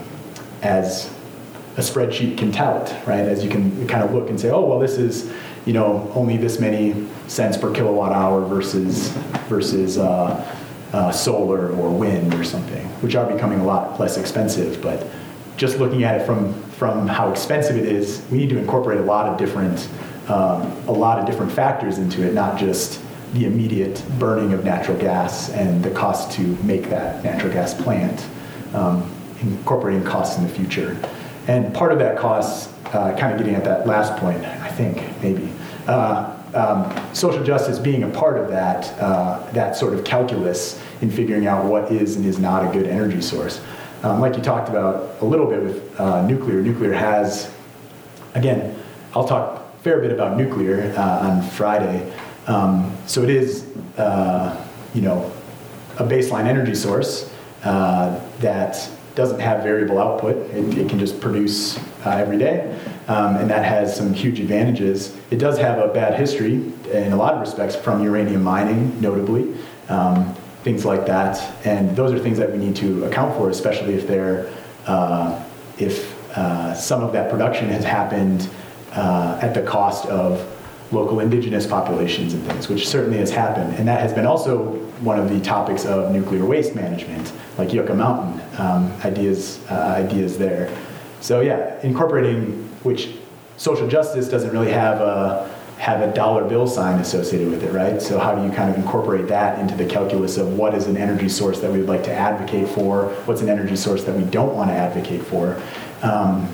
as a spreadsheet can tout, right? As you can kind of look and say, oh, well, this is, you know, only this many cents per kilowatt hour versus versus uh, uh, solar or wind or something, which are becoming a lot less expensive. But just looking at it from from how expensive it is, we need to incorporate a lot of different um, a lot of different factors into it, not just the immediate burning of natural gas and the cost to make that natural gas plant, um, incorporating costs in the future. And part of that cost, uh, kind of getting at that last point, I think, maybe, uh, um, social justice being a part of that, uh, that sort of calculus in figuring out what is and is not a good energy source. Um, like you talked about a little bit with uh, nuclear, nuclear has, again, I'll talk a fair bit about nuclear uh, on Friday. Um, so it is, uh, you know, a baseline energy source uh, that doesn't have variable output. It, it can just produce uh, every day, um, and that has some huge advantages. It does have a bad history in a lot of respects from uranium mining, notably, um, things like that. And those are things that we need to account for, especially if they're, uh, if uh, some of that production has happened uh, at the cost of local indigenous populations and things, which certainly has happened. And that has been also one of the topics of nuclear waste management, like Yucca Mountain, um, ideas, uh, ideas there. So yeah, incorporating, which social justice doesn't really have a, have a dollar bill sign associated with it, right? So how do you kind of incorporate that into the calculus of what is an energy source that we would like to advocate for, what's an energy source that we don't want to advocate for, um,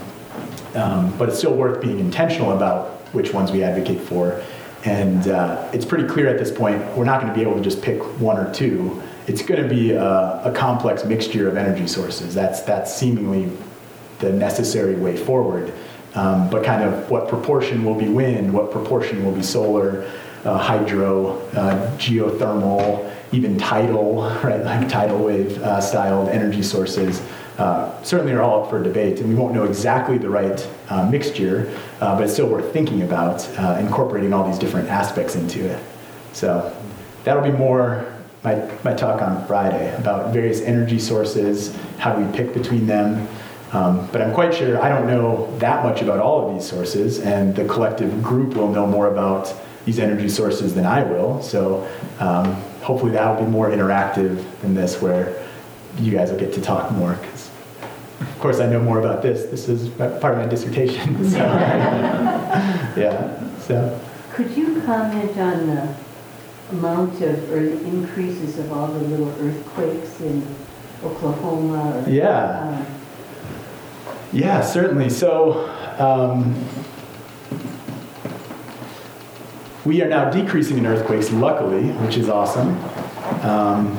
um, but it's still worth being intentional about which ones we advocate for. And uh, it's pretty clear at this point, we're not going to be able to just pick one or two. It's going to be a, a complex mixture of energy sources. That's, that's seemingly the necessary way forward. Um, but kind of what proportion will be wind, what proportion will be solar, uh, hydro, uh, geothermal, even tidal, right, like tidal wave uh, styled energy sources. Uh, certainly are all up for debate, and we won't know exactly the right uh, mixture, uh, but it's still worth thinking about uh, incorporating all these different aspects into it. So that'll be more my, my talk on Friday about various energy sources, how do we pick between them. Um, but I'm quite sure I don't know that much about all of these sources, and the collective group will know more about these energy sources than I will. So um, hopefully that'll be more interactive than this, where you guys will get to talk more. Cause of course, I know more about this. This is part of my dissertation. So, yeah. So.
Could you comment on the amount of, or the increases of all the little earthquakes in Oklahoma? Or,
Yeah.
Um,
Yeah, certainly. So um, we are now decreasing in earthquakes, luckily, which is awesome. Um,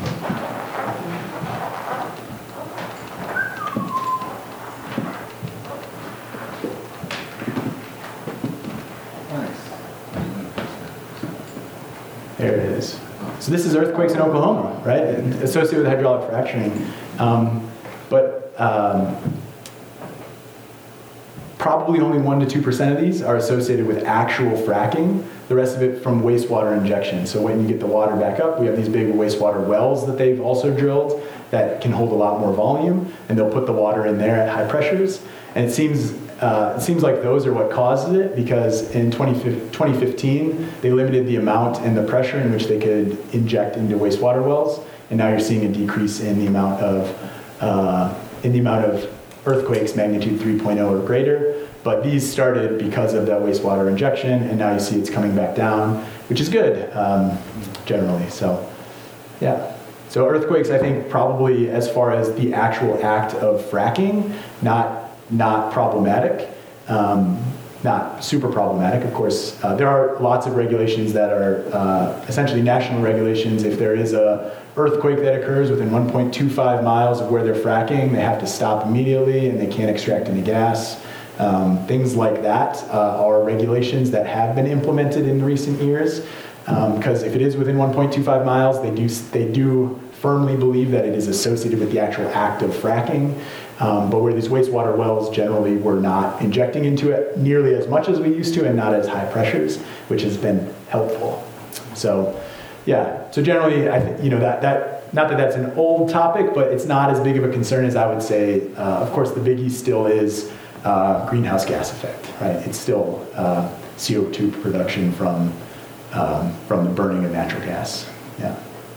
There it is. So this is earthquakes in Oklahoma, right? Associated with hydraulic fracturing. Um, but um, probably only one to two percent of these are associated with actual fracking. The rest of it from wastewater injection. So when you get the water back up, we have these big wastewater wells that they've also drilled that can hold a lot more volume, and they'll put the water in there at high pressures. And it seems uh, it seems like those are what causes it, because in twenty fifteen they limited the amount and the pressure in which they could inject into wastewater wells, and now you're seeing a decrease in the amount of uh, in the amount of earthquakes magnitude three point oh or greater. But these started because of that wastewater injection, and now you see it's coming back down, which is good, um, generally. So, yeah. So earthquakes, I think, probably as far as the actual act of fracking, not not problematic, um, not super problematic. Of course, uh, there are lots of regulations that are uh, essentially national regulations. If there is a earthquake that occurs within one point two five miles of where they're fracking, they have to stop immediately, and they can't extract any gas. Um, things like that uh, are regulations that have been implemented in recent years, because um, if it is within one point two five miles, they do they do firmly believe that it is associated with the actual act of fracking. Um, but where these wastewater wells, generally we're not injecting into it nearly as much as we used to, and not as high pressures, which has been helpful. So, yeah. So generally, I think you know that that not that that's an old topic, but it's not as big of a concern as I would say. Uh, of course, the biggie still is Uh, greenhouse gas effect, right? It's still uh, C O two production from um, from the burning of natural gas. Yeah.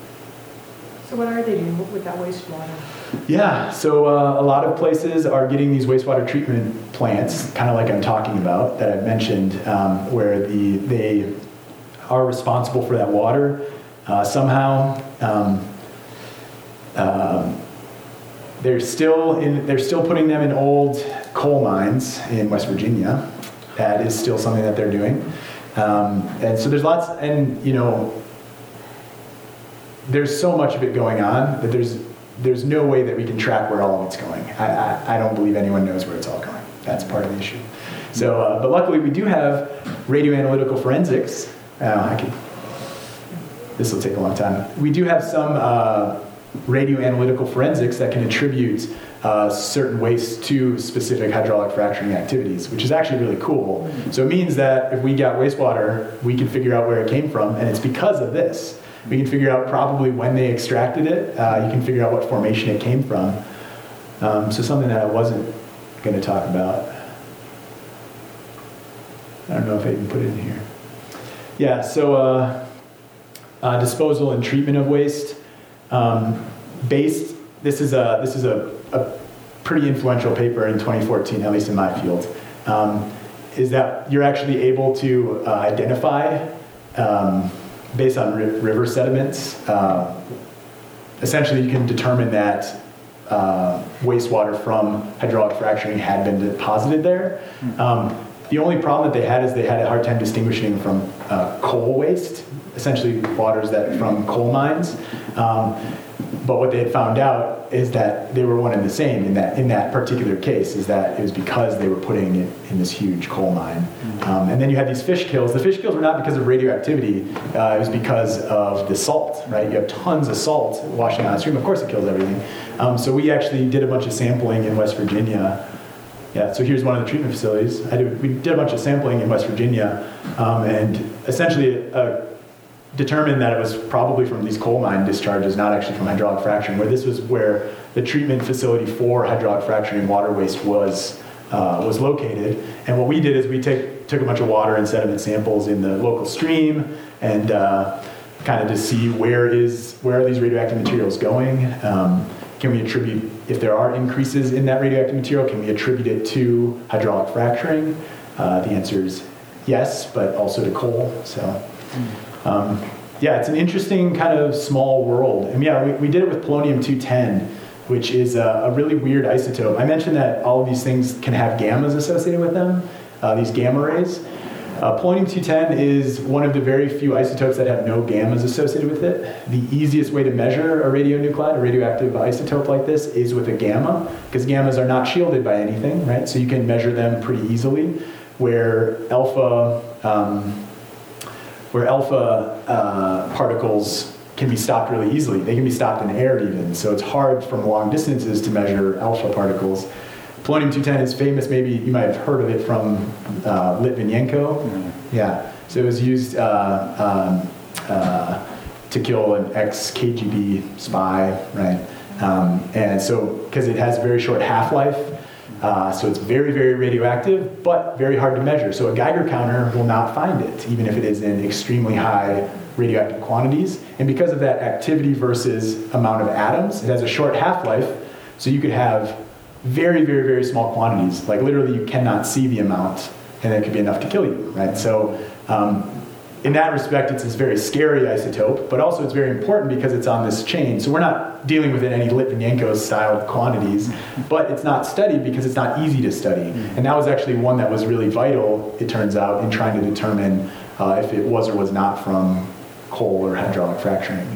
So what are they doing with that wastewater?
Yeah. So uh, a lot of places are getting these wastewater treatment plants, kind of like I'm talking about that I've mentioned, um, where the they are responsible for that water uh, somehow. Um, um, They're still in, they're still putting them in old coal mines in West Virginia. That is still something that they're doing. Um, and so there's lots, and you know, there's so much of it going on that there's there's no way that we can track where all of it's going. I, I, I don't believe anyone knows where it's all going. That's part of the issue. So, uh, but luckily we do have radio analytical forensics. Uh, I can, this will take a long time. We do have some uh, radio analytical forensics that can attribute uh, certain waste to specific hydraulic fracturing activities, which is actually really cool. So it means that if we got wastewater, we can figure out where it came from, and it's because of this. We can figure out probably when they extracted it. Uh, you can figure out what formation it came from. Um, so something that I wasn't going to talk about. I don't know if I even put it in here. Yeah, so uh, uh, disposal and treatment of waste. Um, based, this is a this is a, a pretty influential paper in twenty fourteen, at least in my field, um, is that you're actually able to uh, identify, um, based on ri- river sediments, uh, essentially you can determine that uh, wastewater from hydraulic fracturing had been deposited there. Um, the only problem that they had is they had a hard time distinguishing from uh, coal waste, essentially waters that from coal mines. Um, but what they had found out is that they were one and the same in that in that particular case, is that it was because they were putting it in this huge coal mine. Um, and then you had these fish kills. The fish kills were not because of radioactivity, uh, it was because of the salt, right? You have tons of salt washing out the stream. Of course it kills everything. Um, so we actually did a bunch of sampling in West Virginia. Yeah, so here's one of the treatment facilities. I did, we did a bunch of sampling in West Virginia, um, and essentially uh, determined that it was probably from these coal mine discharges, not actually from hydraulic fracturing, where this was where the treatment facility for hydraulic fracturing water waste was uh, was located. And what we did is we take, took a bunch of water and sediment samples in the local stream, and uh, kind of to see where is where are these radioactive materials going. Um, Can we attribute, if there are increases in that radioactive material, can we attribute it to hydraulic fracturing? Uh, the answer is yes, but also to coal. So, um, yeah, it's an interesting kind of small world. And yeah, we, we did it with polonium two ten, which is a, a really weird isotope. I mentioned that all of these things can have gammas associated with them, uh, these gamma rays. Uh, polonium two ten is one of the very few isotopes that have no gammas associated with it. The easiest way to measure a radionuclide, a radioactive isotope like this, is with a gamma, because gammas are not shielded by anything, right? So you can measure them pretty easily, where alpha, um, where alpha uh, particles can be stopped really easily. They can be stopped in air even, so it's hard from long distances to measure alpha particles. polonium two ten is famous. Maybe you might have heard of it from uh, Litvinenko. Yeah. So it was used uh, um, uh, to kill an ex-K G B spy, right? Um, and so, because it has a very short half-life, uh, so it's very, very radioactive, but very hard to measure. So a Geiger counter will not find it, even if it is in extremely high radioactive quantities. And because of that activity versus amount of atoms, it has a short half-life, so you could have very, very, very small quantities. Like literally you cannot see the amount, and it could be enough to kill you, right? So um, in that respect, it's this very scary isotope, but also it's very important because it's on this chain. So we're not dealing with any Litvinenko-style quantities, but it's not studied because it's not easy to study. And that was actually one that was really vital, it turns out, in trying to determine uh, if it was or was not from coal or hydraulic fracturing.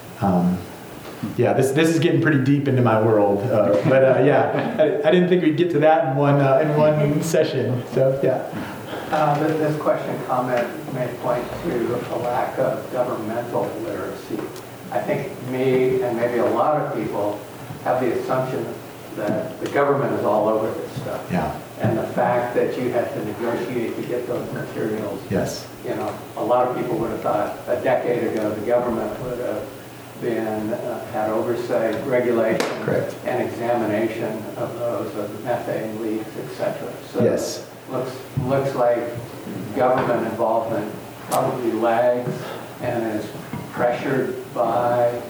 Um, yeah, this this is getting pretty deep into my world, uh, but uh, yeah, I, I didn't think we'd get to that in one uh, in one session. So yeah.
Uh, this, this question comment may point to a lack of governmental literacy. I think me and maybe a lot of people have the assumption that the government is all over this stuff.
Yeah.
And the fact that you had to negotiate to get those materials.
Yes.
You know, a lot of people would have thought a decade ago the government would have been, uh, had oversight, regulation,
Correct.
and examination of those, of methane leaks, et cetera. So
Yes.
Looks, looks like government involvement probably lags and is pressured by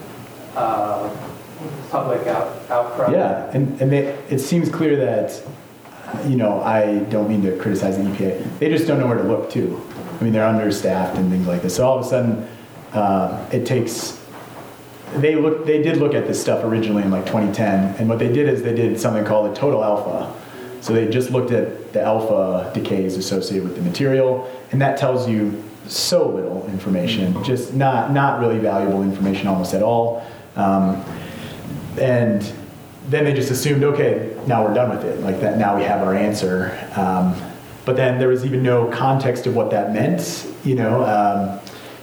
uh, public out, outcry.
Yeah, and, and they, it seems clear that, you know, I don't mean to criticize the E P A. They just don't know where to look to. I mean, they're understaffed and things like this. So all of a sudden, uh, it takes, they look, they did look at this stuff originally in like twenty ten, and what they did is they did something called a total alpha. So they just looked at the alpha decays associated with the material, and that tells you so little information, just not, not really valuable information almost at all. Um, and then they just assumed, okay, now we're done with it. Like that, now we have our answer. Um, but then there was even no context of what that meant. You know, um,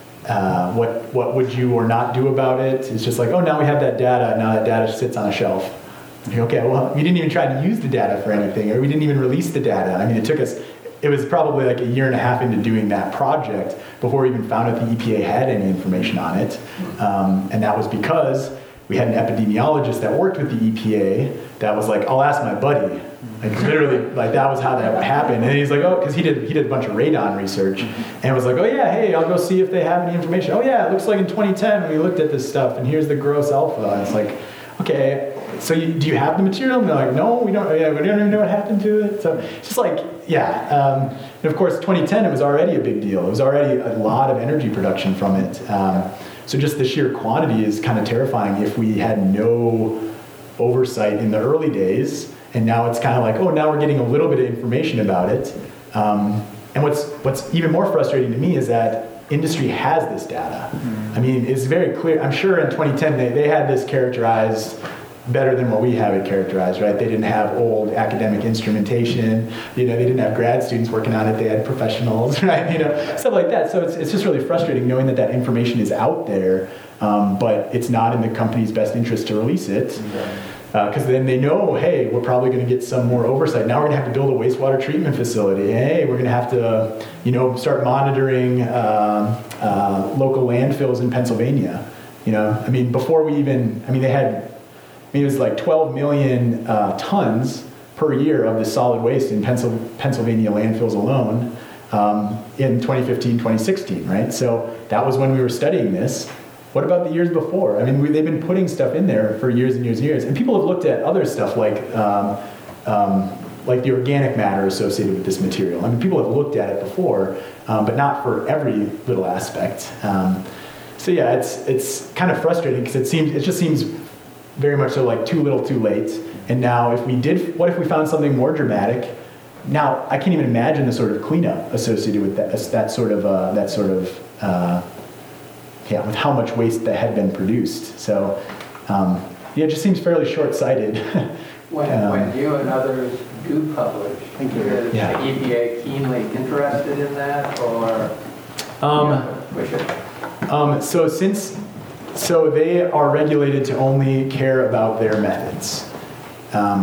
uh, what what would you or not do about it? It's just like, oh, now we have that data. Now that data sits on a shelf. Okay, well, we didn't even try to use the data for anything, or we didn't even release the data. I mean, it took us, it was probably like a year and a half into doing that project before we even found out the E P A had any information on it. Um, and that was because we had an epidemiologist that worked with the E P A that was like, I'll ask my buddy. Like literally, like that was how that happened. And he's like, oh, because he did he did a bunch of radon research, and it was like, oh yeah, hey, I'll go see if they have any information. Oh yeah, it looks like in twenty ten we looked at this stuff, and here's the gross alpha. And it's like, okay. So you, do you have the material? And they're like, no, we don't. Yeah, we don't even know what happened to it. So it's just like, yeah. Um, and of course, twenty ten, it was already a big deal. It was already a lot of energy production from it. Um, so just the sheer quantity is kind of terrifying if we had no oversight in the early days. And now it's kind of like, oh, now we're getting a little bit of information about it. Um, and what's what's even more frustrating to me is that industry has this data. Mm-hmm. I mean, it's very clear. I'm sure in twenty ten, they, they had this characterized better than what we have it characterized, right? They didn't have old academic instrumentation, you know, they didn't have grad students working on it, they had professionals, right? You know, stuff like that. So it's, it's just really frustrating knowing that that information is out there, um, but it's not in the company's best interest to release it. Because uh, then they know, hey, we're probably going to get some more oversight. Now we're going to have to build a wastewater treatment facility. Hey, we're going to have to, you know, start monitoring uh, uh, local landfills in Pennsylvania. You know, I mean, before we even, I mean, they had, I mean, it was like twelve million uh, tons per year of this solid waste in Pencil, Pennsylvania landfills alone um, in twenty fifteen, twenty sixteen, right? So that was when we were studying this. What about the years before? I mean, we, they've been putting stuff in there for years and years and years. And people have looked at other stuff like um, um, like the organic matter associated with this material. I mean, people have looked at it before, um, but not for every little aspect. Um, so yeah, it's it's kind of frustrating because it seems it just seems very much so like too little, too late. And now, if we did, what if we found something more dramatic? Now, I can't even imagine the sort of cleanup associated with that that sort of uh, that sort of. Uh, Yeah, with how much waste that had been produced. So, um, yeah, it just seems fairly short-sighted.
When,
um,
when you and others do publish, is
Yeah.
the E P A keenly interested in that, or
Um,
you know, push it?
um, so since, so they are regulated to only care about their methods. Um,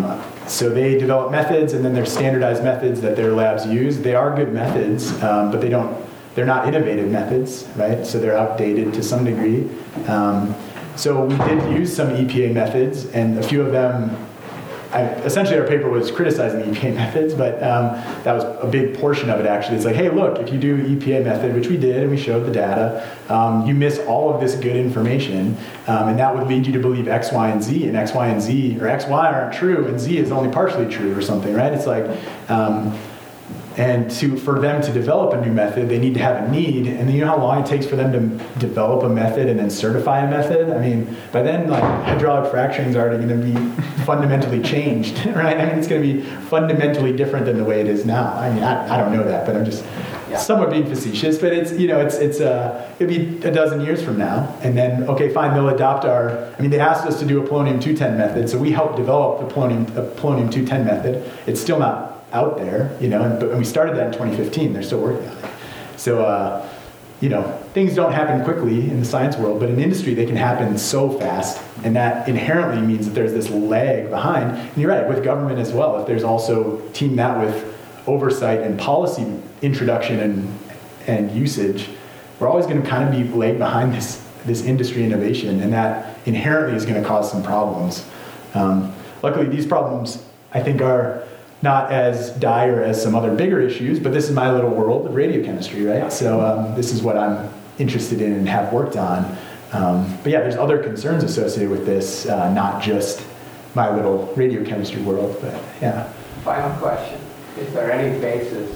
so they develop methods, and then there's standardized methods that their labs use. They are good methods, um, but they don't, they're not innovative methods, right? So they're outdated to some degree. Um, so we did use some E P A methods, and a few of them, I, essentially our paper was criticizing the E P A methods, but um, that was a big portion of it actually. It's like, hey, look, if you do E P A method, which we did, and we showed the data, um, you miss all of this good information, um, and that would lead you to believe X, Y, and Z, and X, Y, and Z, or X, Y aren't true, and Z is only partially true or something, right? It's like, um, and to for them to develop a new method, they need to have a need, and then you know how long it takes for them to develop a method and then certify a method? I mean, by then, like, hydraulic fracturing is already going to be fundamentally changed, right? I mean, it's going to be fundamentally different than the way it is now. I mean, I, I don't know that, but I'm just
Yeah.
somewhat being facetious, but it's, you know, it's, it's uh, it'll be a dozen years from now, and then, okay, fine, they'll adopt our, I mean, they asked us to do a polonium two ten method, so we helped develop the polonium, the polonium two ten method. It's still not out there, you know, and, but, and we started that in twenty fifteen, they're still working on it. So, uh, you know, things don't happen quickly in the science world, but in industry they can happen so fast, and that inherently means that there's this lag behind. And you're right, with government as well, if there's also team that with oversight and policy introduction and and usage, we're always going to kind of be lag behind this this industry innovation, and that inherently is going to cause some problems. Um, luckily, these problems, I think, are not as dire as some other bigger issues, but this is my little world of radiochemistry, right? So um, this is what I'm interested in and have worked on. Um, but yeah, there's other concerns associated with this, uh, not just my little radiochemistry world, but yeah.
Final question. Is there any basis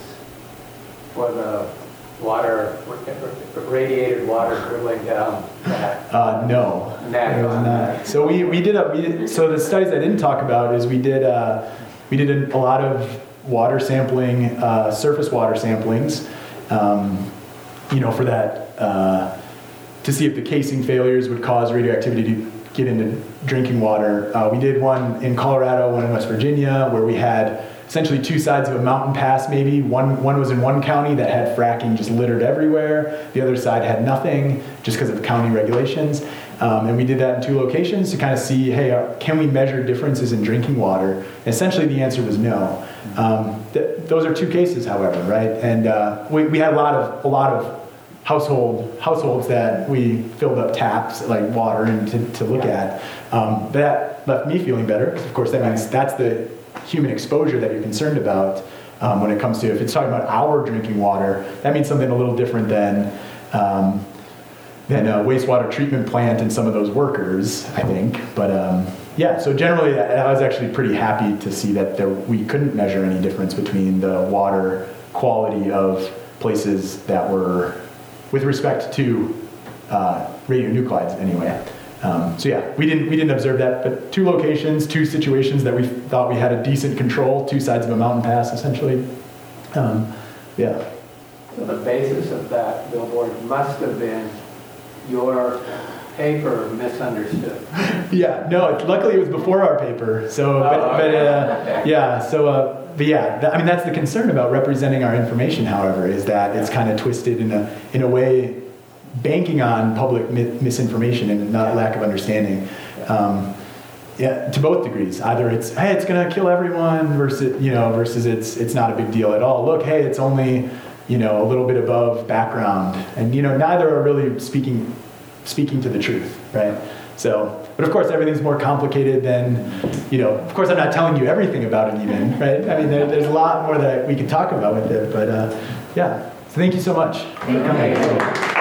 for the water, radiated water dribbling down that?
Uh, no.
That
There was not. So we, we did a, we did, so the studies I didn't talk about is we did uh, we did a, a lot of water sampling, uh, surface water samplings, um, you know, for that, uh, to see if the casing failures would cause radioactivity to get into drinking water. Uh, we did one in Colorado, one in West Virginia, where we had essentially two sides of a mountain pass maybe. One, one was in one county that had fracking just littered everywhere. The other side had nothing just because of county regulations. Um, and we did that in two locations to kind of see, hey, uh, can we measure differences in drinking water? And essentially the answer was no. Um, th- those are two cases, however, right? And uh, we, we had a lot of a lot of household households that we filled up taps like water and to, to look at. Um, that left me feeling better, because of course that means that's the human exposure that you're concerned about um, when it comes to, if it's talking about our drinking water, that means something a little different than um, than a wastewater treatment plant and some of those workers, I think. But um, yeah, so generally I was actually pretty happy to see that there, we couldn't measure any difference between the water quality of places that were, with respect to uh, radionuclides anyway. Um, so yeah, we didn't we didn't observe that, but two locations, two situations that we thought we had a decent control, two sides of a mountain pass essentially. Um, yeah.
So the basis of that billboard must have been your paper misunderstood.
Yeah, no, luckily it was before our paper. So, but,
Oh,
but
okay.
uh,
Okay.
yeah, so, uh, but yeah, that, I mean, that's the concern about representing our information, however, is that it's kind of twisted in a, in a way, banking on public mi- misinformation and not lack of understanding. Um, yeah, to both degrees. Either it's, hey, it's going to kill everyone, versus, you know, versus it's, it's not a big deal at all. Look, hey, it's only, you know, a little bit above background. And, you know, neither are really speaking speaking to the truth, right? So, but of course, everything's more complicated than, you know, of course, I'm not telling you everything about it even, right? I mean, there, there's a lot more that we can talk about with it, but uh, yeah. So thank you so much for coming.